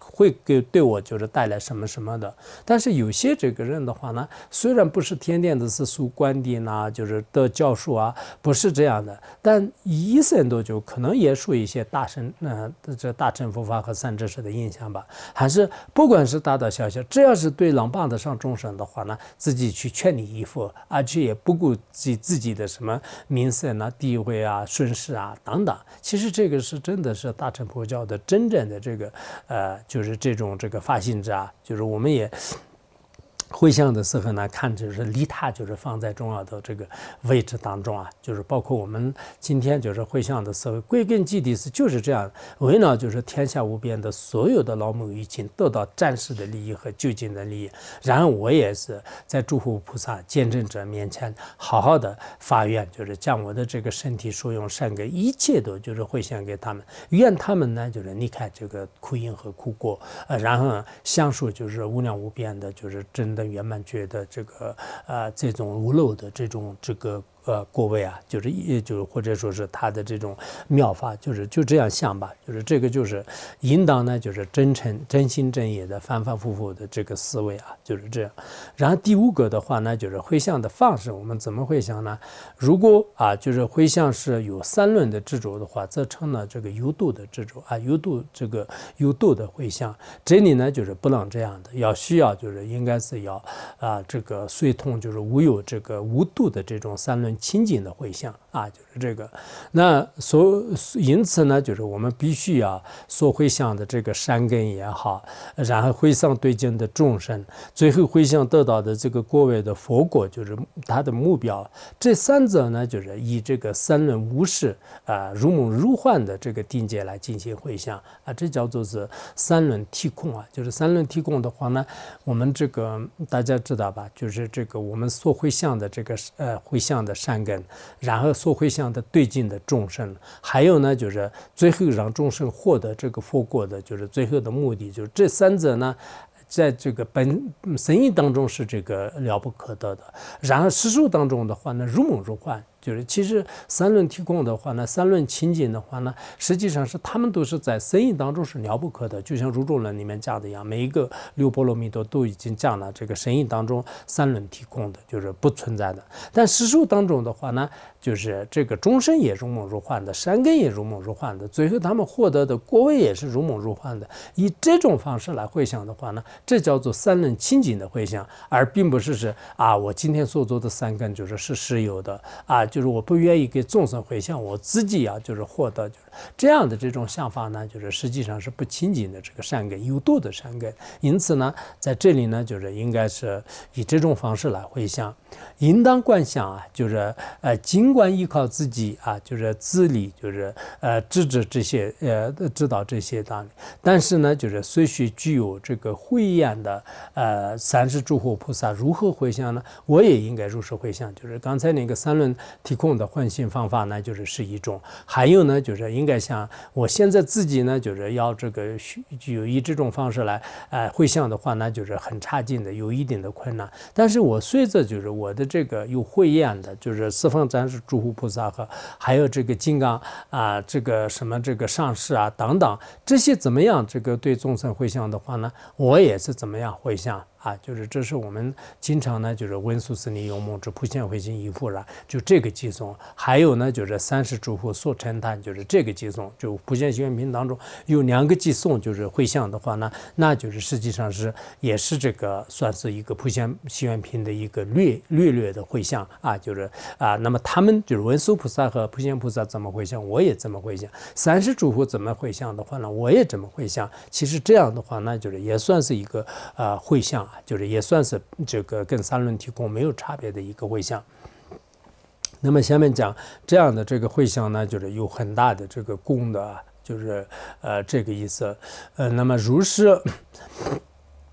会给对我就是带来什么什么的。但是有些这个人的话呢，虽然不是天天的是书观点呐，就是的教授啊，不是这样的，但一生都就可能也受一些大乘呃这大乘佛法和三知识的影响吧。还是不管是大大小小，只要是对能帮得上众生的话呢，自己去全力以赴，而且也不顾及自己的什么名声啊、地位啊、顺势啊等等。其实这个是真的是大乘佛教的真正的这个呃，就是这种这个发心者啊，就是我们也。回向的时候呢，看就是利他，就是放在重要的这个位置当中啊，就是包括我们今天就是回向的时候，归根结底是就是这样，为了就是天下无边的所有的老母于亲得到暂时的利益和就近的利益，然后我也是在诸佛菩萨见证者面前好好的发愿，就是将我的这个身体所用善根一切都就是回向给他们，愿他们呢就是离开这个苦因和苦果，呃，然后享受就是无量无边的，就是真的圆满觉的这个呃这种无漏的这种这个呃果位啊，就是也就或者说是他的这种妙法，就是就这样想吧，就是这个就是应当呢就是真诚真心真意的反反复复的这个思维啊，就是这样。然后第五个的话呢，就是回向的方式，我们怎么回向呢？如果啊就是回向是有三轮的执着的话，则成了这个有度的执着啊，有度这个有度的回向。这里呢就是不能这样的，要需要就是应该是要啊这个随同就是无有这个无度的这种三轮清净的回向啊，就是这个。那所因此呢，就是我们必须要所回向的这个善根也好，然后回向对境的众生，最后回向得到的这个果位的佛果，就是他的目标。这三者呢，就是以这个三轮无事啊、呃、如梦如幻的这个境界来进行回向啊，这叫做是三轮体空啊。就是三轮体空的话呢，我们这个大家知道吧？就是这个我们所回向的这个呃回向的善根，然后所回向的对境的众生，还有呢就是最后让众生获得这个佛果的，就是最后的目的，就是这三者呢。在这个本生意当中是这个了不可得的，然后世俗当中的话呢，如梦如幻。就是其实三轮体空的话呢，三轮清净的话呢，实际上是他们都是在生意当中是了不可的，就像入中论里面讲的一样，每一个六波罗蜜多都已经讲了这个生意当中三轮体空的，就是不存在的。但世俗当中的话呢，就是这个众生也如梦如幻的，善根也如梦如幻的，最后他们获得的果位也是如梦如幻的。以这种方式来回向的话呢，这叫做三轮清净的回向，而并不是是啊，我今天所做的三根就是是实有的啊。就是我不愿意给众生回向，我自己啊就是获得就是这样的这种想法呢，就是实际上是不清净的这个善根，有度的善根。因此呢，在这里呢，就是应该是以这种方式来回向，应当观想啊，就是呃，尽管依靠自己啊，就是自理，就是呃，知知这些呃，知道这些道理，但是呢，就是虽需具有这个慧眼的呃三世诸佛菩萨如何回向呢？我也应该如实回向，就是刚才那个三轮体空的换心方法呢，就是是一种。还有呢，就是应该像我现在自己呢，就是要这个有以这种方式来呃回向的话呢，就是很差劲的，有一定的困难。但是我随着就是我的这个有慧眼的，就是四方战士诸佛菩萨和还有这个金刚啊，这个什么这个上师啊等等，这些怎么样这个对众生回向的话呢，我也是怎么样回向。啊，就是这是我们经常呢，就是文殊师利勇猛之普贤慧心依附了，就这个偈颂。还有呢，就是三世诸佛所承担，就是这个偈颂。就普贤行愿品当中有两个偈颂，就是回向的话呢，那就是实际上是也是这个算是一个普贤行愿品的一个略略略的回向啊，就是啊，那么他们就是文殊菩萨和普贤菩萨怎么回向，我也这么回向；三世诸佛怎么回向的话呢，我也这么回向。其实这样的话，那就是也算是一个呃回向。就是也算是这个跟三轮体空没有差别的一个回向。那么下面讲这样的这个回向呢，就是有很大的这个功的，就是呃这个意思。呃，那么如是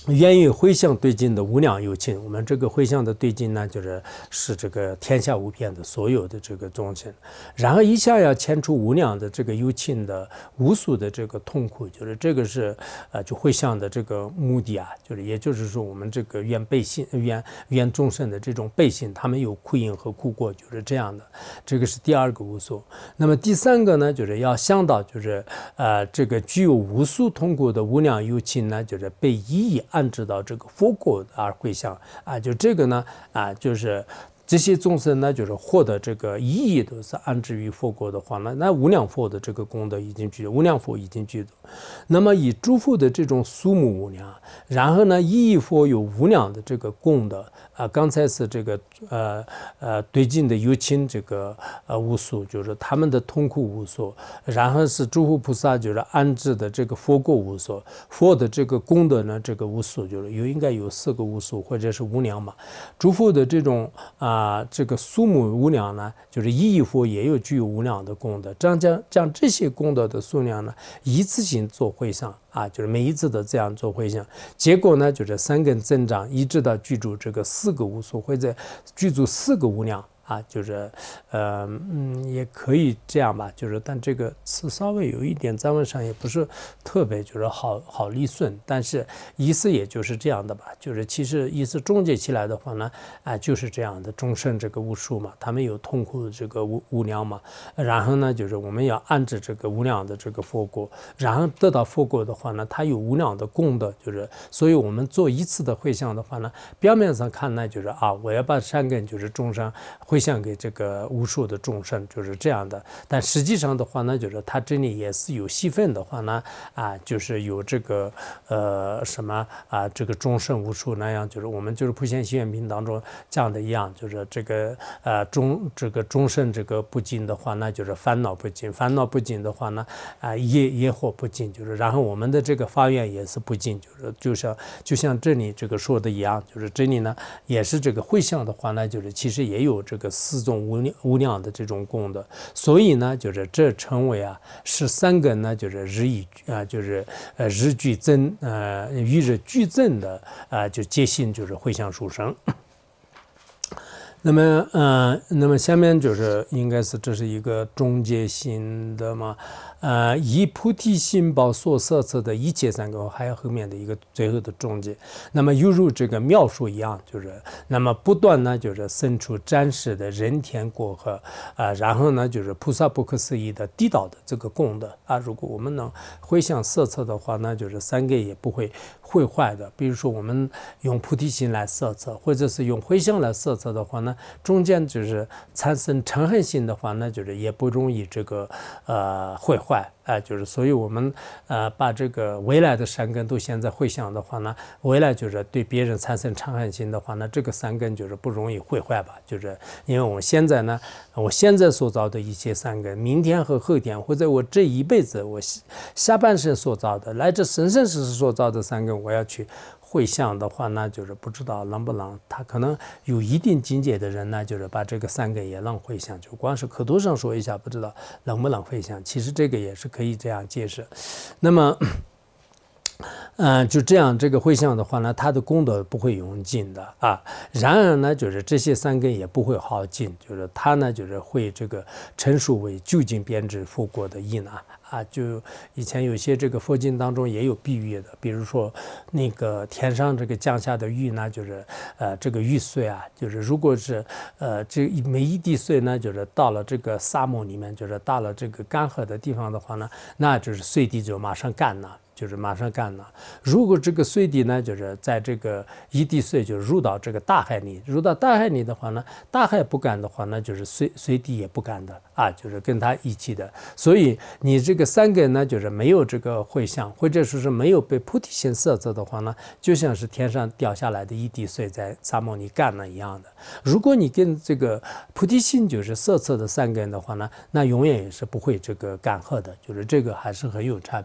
源于回向对境的无量有情，我们这个回向的对境呢，就是是这个天下无边的所有的这个众生，然后一下要牵出无量的这个有情的无数的这个痛苦，就是这个是呃就回向的这个目的啊，就是也就是说我们这个愿被信愿愿众生的这种被信，他们有苦因和苦果，就是这样的，这个是第二个无数。那么第三个呢，就是要想到就是呃这个具有无数痛苦的无量有情呢，就是被一一安置到这个佛果而回向啊，就这个呢啊，就是这些众生呢，就是获得这个一亿都是安置于佛果的话呢，那无量佛的这个功德已经具足，无量佛已经具足。那么以诸佛的这种数目无量，然后呢，一亿佛有无量的这个功德啊，刚才是这个呃呃对境的有情这个呃无数，就是他们的痛苦无数，然后是诸佛菩萨就是安置的这个佛果无数，佛的这个功德呢，这个无数就是有应该有四个无数或者是无量嘛，诸佛的这种啊。啊，这个数目无量呢，就是一亿佛也有具有无量的功德，这样将将这些功德的数量呢，一次性做回向啊，就是每一次的这样做回向，结果呢，就是三根增长，一直到具足这个四个无数，或者具足四个无量。啊，就是，呃，嗯，也可以这样吧，就是，但这个词稍微有一点藏文上也不是特别，就是好好利顺，但是意思也就是这样的吧，就是其实意思终结起来的话呢，啊，就是这样的，众生这个无数嘛，他们有痛苦的这个无无量嘛，然后呢，就是我们要安置这个无量的这个佛果，然后得到佛果的话呢，它有无量的功德，就是，所以我们做一次的回向的话呢，表面上看呢，就是啊，我要把善根就是众生回向给这个无数的众生，就是这样的。但实际上的话呢，就是它这里也是有细分的话呢，啊，就是有这个呃什么啊，这个众生无数那样，就是我们就是普贤行愿品当中讲的一样，就是这个呃众这个众生这个不尽的话呢，就是烦恼不尽，烦恼不尽的话呢，啊业业惑不尽，就是然后我们的这个发愿也是不尽，就是就像就像这里这个说的一样，就是这里呢也是这个回向的话呢，就是其实也有这个四种无量无量的这种功德，所以呢，就是这称为啊是三根呢，就是日益啊，就是呃日俱增，呃与日俱增的啊，就戒心就是回向殊胜。那么，呃，那么下面就是应该是这是一个中介心的嘛，呃，以菩提心报所摄持的一切三根，还有后面的一个最后的中介。那么犹如这个描述一样，就是那么不断呢，就是生出暂时的人天果和啊、呃，然后呢，就是菩萨不可思议的地道的这个功德啊。如果我们能回向摄持的话呢，就是三根也不会会坏的。比如说我们用菩提心来摄持，或者是用回向来摄持的话呢，中间就是产生嗔恨心的话呢，就是也不容易这个呃会坏啊、呃，就是所以我们呃把这个未来的三根都现在回向的话呢，未来就是对别人产生嗔恨心的话呢，这个三根就是不容易会坏吧，就是因为我现在呢，我现在所造的一切三根，明天和后天或者我这一辈子我下半生所造的，来自生生世世所造的三根，我要去回向的话，那就是不知道能不能，他可能有一定境界的人呢，就是把这个三根也能回向，就光是口头上说一下，不知道能不能回向。其实这个也是可以这样解释。那么，嗯、呃，就这样，这个回向的话呢，它的功德不会用尽的啊。然而呢，就是这些三根也不会耗尽，就是它呢，就是会这个陈述为究竟编织佛果的意呢。啊，就以前有些这个佛经当中也有比喻的，比如说那个天上这个降下的雨呢，就是呃这个雨水啊，就是如果是呃这每一滴水呢，就是到了这个沙漠里面，就是到了这个干涸的地方的话呢，那就是水滴就马上干了。就是马上干了。如果这个水滴呢，就是在这个一滴水就入到这个大海里，入到大海里的话呢，大海不干的话呢，就是水水滴也不干的啊，就是跟它一起的。所以你这个三根呢，就是没有这个回向，或者说是没有被菩提心摄持的话呢，就像是天上掉下来的一滴水在沙漠里干了一样的。如果你跟这个菩提心就是摄持的三根的话呢，那永远也是不会这个干涸的，就是这个还是很有差别的。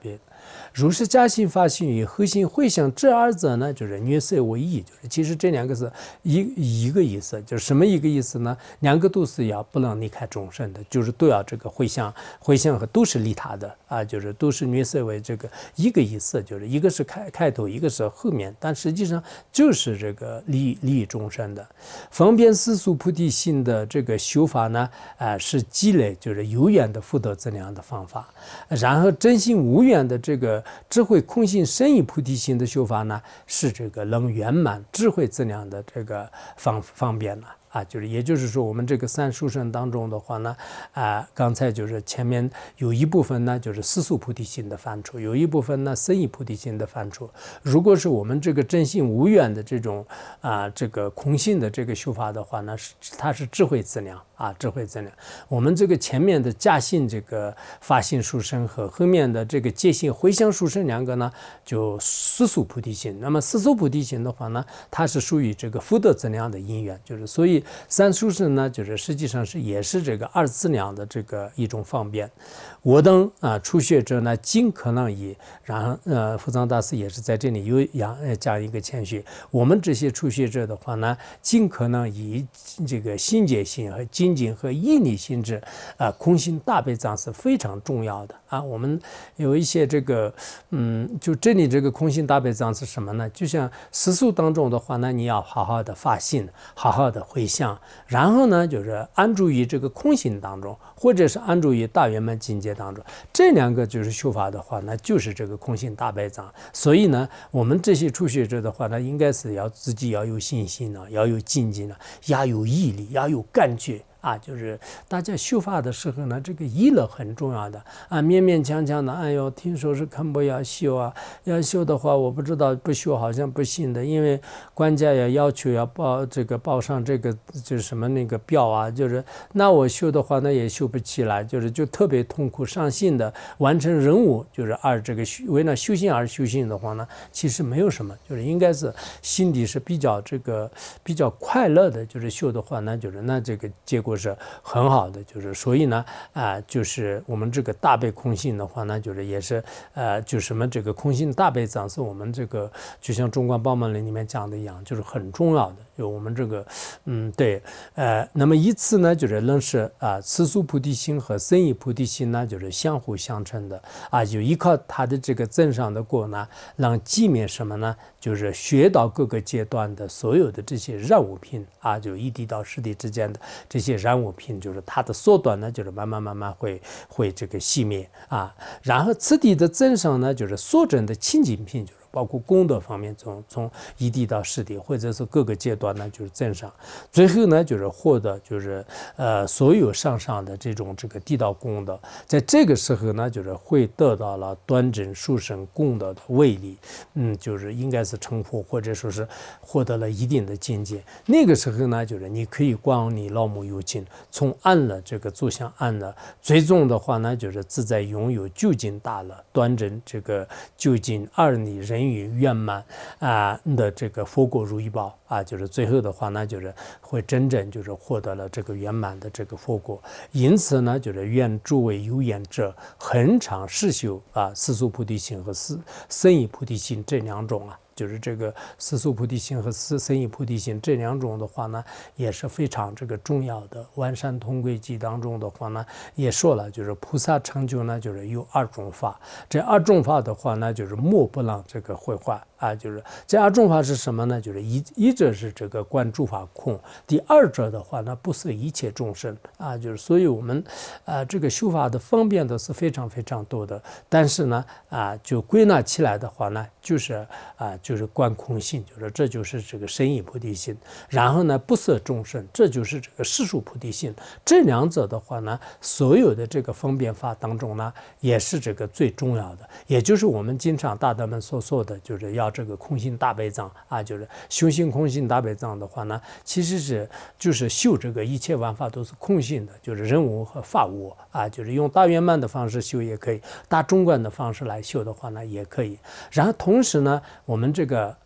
如是假心发心与核心回向这二者呢，就是略色为一，就是其实这两个是一一个意思，就是什么一个意思呢？两个都是要不能离开众生的，就是都要这个回向，回向和都是利他的啊，就是都是略色为这个一个意思，就是一个是开开头，一个是后面，但实际上就是这个利利益众生的。方便世俗菩提心的这个修法呢，啊、呃、是积累就是有缘的福德资粮的方法。然后真心无缘的这个智慧空性深意菩提心的修法呢，是这个能圆满智慧资粮的这个方方便了。啊，就是也就是说，我们这个三殊胜当中的话呢，啊，刚才就是前面有一部分呢，就是世俗菩提心的范畴，有一部分呢，深意菩提心的范畴。如果是我们这个真性无缘的这种啊，这个空性的这个修法的话呢，是它是智慧资粮啊，智慧资粮。我们这个前面的假性这个发心殊胜和后面的这个戒性回向殊胜两个呢，就世俗菩提心。那么世俗菩提心的话呢，它是属于这个福德资粮的因缘，就是所以。三殊胜呢，就是实际上是也是这个二资粮的这个一种方便。我等啊初学者呢，尽可能以，然后呃，福藏大师也是在这里有讲讲一个谦虚。我们这些初学者的话呢，尽可能以这个心结心和精进和毅力心智啊，空性大悲藏是非常重要的啊。我们有一些这个嗯，就这里这个空性大悲藏是什么呢？就像世俗当中的话呢，你要好好的发心，好好的回向，然后呢，就是安住于这个空性当中，或者是安住于大圆满境界当中，这两个就是修法的话呢，就是这个空性大悲藏。所以呢，我们这些初学者的话呢，应该是要自己要有信心呢，要有精进呢，要有毅力，要有感觉。啊，就是大家修法的时候呢，这个意乐很重要的啊，勉勉强强的，哎呦，听说是堪布要修啊，要修的话，我不知道不修好像不行的，因为官家也要求要报这个报上这个就是什么那个表啊，就是那我修的话，那也修不起来，就是就特别痛苦伤心的完成任务，就是而这个为了修行而修行的话呢，其实没有什么，就是应该是心底是比较这个比较快乐的，就是修的话呢，就是那这个结果。是很好的，就是所以呢，啊、呃，就是我们这个大悲空性的话呢，就是也是呃，就什么这个空性大悲藏是我们这个就像中观报门里面讲的一样，就是很重要的。就我们这个，嗯，对，呃，那么依次呢，就是认识啊，世俗菩提心和深意菩提心呢，就是相互相成的啊，就依靠它的这个增上的果呢，让寂灭什么呢？就是学到各个阶段的所有的这些染物品啊，就一地到十地之间的这些染物品，就是它的缩短呢，就是慢慢慢慢会会这个熄灭啊，然后次第的增上呢，就是所证的清净品，就是。包括功德方面，从从一地到十地，或者是各个阶段呢，就是增上，最后呢，就是获得就是呃所有上上的这种这个地道功德，在这个时候呢，就是会得到了端正殊胜功德的威力，嗯，就是应该是成佛，或者说是获得了一定的境界。那个时候呢，就是你可以光你老母有情，从安乐这个走向安乐，最终的话呢，就是自在拥有究竟大乐，端正这个究竟二理人与圆满啊的这个佛果如意宝啊，就是最后的话呢，就是会真正就是获得了这个圆满的这个佛果。因此呢，就是愿诸位有缘者恒常实修啊，世俗菩提心和深意菩提心这两种啊。就是这个世俗菩提心和深意菩提心这两种的话呢，也是非常这个重要的。万善同归记当中的话呢，也说了，就是菩萨成就呢，就是有二种法。这二种法的话呢，就是莫不让这个毁坏啊。就是这二种法是什么呢？就是一一者是这个观诸法空，第二者的话呢，不是一切众生啊。就是所以我们啊，这个修法的方便都是非常非常多的。但是呢，啊，就归纳起来的话呢，就是啊。就是观空性，就是这就是这个深意菩提心，然后呢不摄众生，这就是这个世俗菩提心。这两者的话呢，所有的这个方便法当中呢，也是这个最重要的，也就是我们经常大德们所说的，就是要这个空性大悲藏啊，就是修行空性大悲藏的话呢，其实是就是修这个一切万法都是空性的，就是人无和法无啊，就是用大圆满的方式修也可以，大中观的方式来修的话呢也可以。然后同时呢，我们这个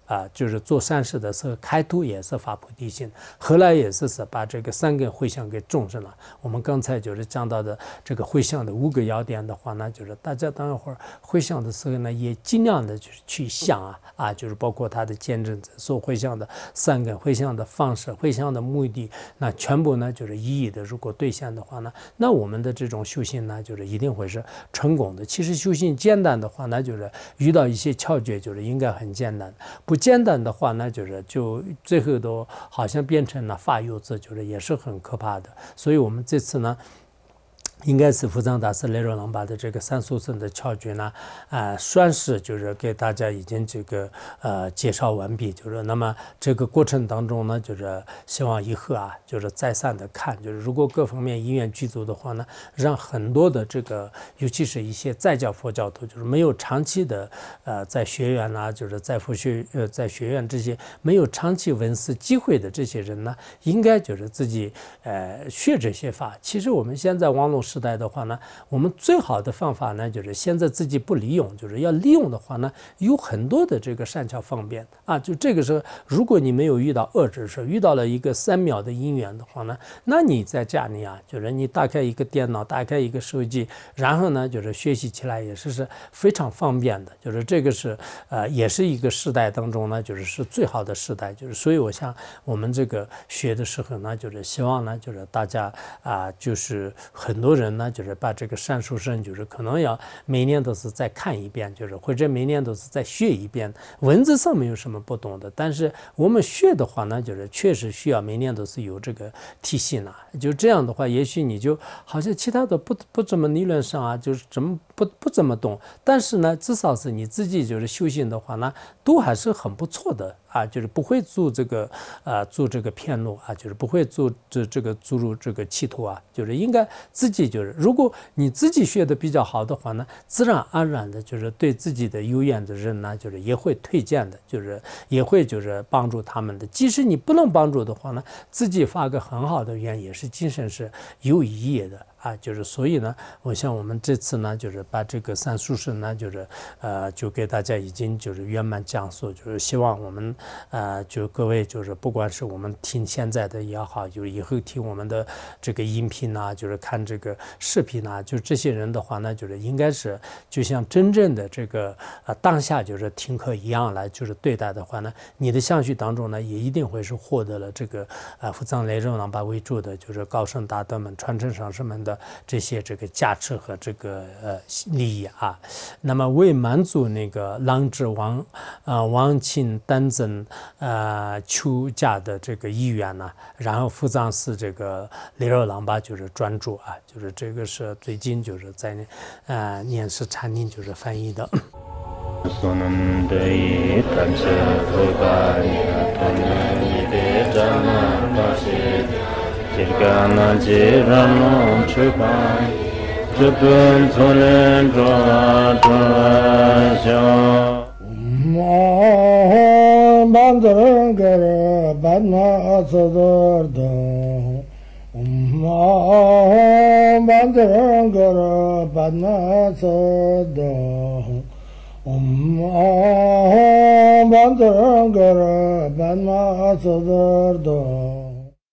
啊，就是做善事的时候，开头也是发菩提心，后来也是是把这个三根回向给众生了。我们刚才就是讲到的这个回向的五个要点的话呢，就是大家等一会儿回向的时候呢，也尽量的就是去想啊啊，就是包括他的见证者所回向的三根回向的方式、回向的目的，那全部呢就是一一的如果兑现的话呢，那我们的这种修行呢，就是一定会是成功的。其实修行简单的话呢，就是遇到一些窍诀，就是应该很简单；不简单的话呢，就是就最后都好像变成了发幼稚，就是也是很可怕的。所以我们这次呢，应该是福藏大师雷若朗把的这个三速僧的窍诀呢，啊、呃，算是就是给大家已经这个呃介绍完毕。就是那么这个过程当中呢，就是希望以后啊，就是再三的看，就是如果各方面因缘具足的话呢，让很多的这个，尤其是一些在教佛教徒，就是没有长期的呃在学院啦、啊，就是在佛学呃在学院这些没有长期闻思机会的这些人呢，应该就是自己呃学这些法。其实我们现在网络时代的话呢，我们最好的方法呢，就是现在自己不利用，就是要利用的话呢，有很多的这个善巧方便啊。就这个时候，如果你没有遇到恶知识，遇到了一个三秒的因缘的话呢，那你在家里啊，就是你打开一个电脑，打开一个手机，然后呢，就是学习起来也是是非常方便的。就是这个是呃，也是一个时代当中呢，就是是最好的时代。就是所以我想我们这个学的时候呢，就是希望呢，就是大家啊、呃，就是很多人呢。就是把这个善书生，就是可能要每年都是再看一遍，就是或者每年都是再学一遍。文字上没有什么不懂的，但是我们学的话呢，就是确实需要每年都是有这个提醒啊。就这样的话，也许你就好像其他的不不怎么理论上啊，就是怎么不不怎么懂，但是呢，至少是你自己就是修行的话呢，都还是很不错的啊，就是不会做这个啊做这个偏路啊，就是不会做这这个注入这个企图啊，就是应该自己就是。如果你自己学的比较好的话呢，自然而然的就是对自己的有缘的人呢，就是也会推荐的，就是也会就是帮助他们的。即使你不能帮助的话呢，自己发个很好的愿，也是精神是有意义的啊。就是所以呢，我想我们这次呢，就是把这个三书生呢，就是呃，就给大家已经就是圆满讲述，就是希望我们呃，就各位就是不管是我们听现在的也好，就是以后听我们的这个音频啊，就是看这个视频啊，就这些人的话呢，就是应该是就像真正的这个呃当下就是听课一样来就是对待的话呢，你的相续当中呢，也一定会是获得了这个呃福藏雷若朗巴为主的就是高僧大德们、传承上师们的这些这个加持和这个呃利益啊。那么为满足那个郎智王呃王钦丹增呃出家的这个意愿呢，然后福藏寺这个雷若朗巴就是专注啊，就是这个是最近就是在呃念是禅定就是翻译的。 Om Bandhara Padma Sada Om Bandhara Padma Sada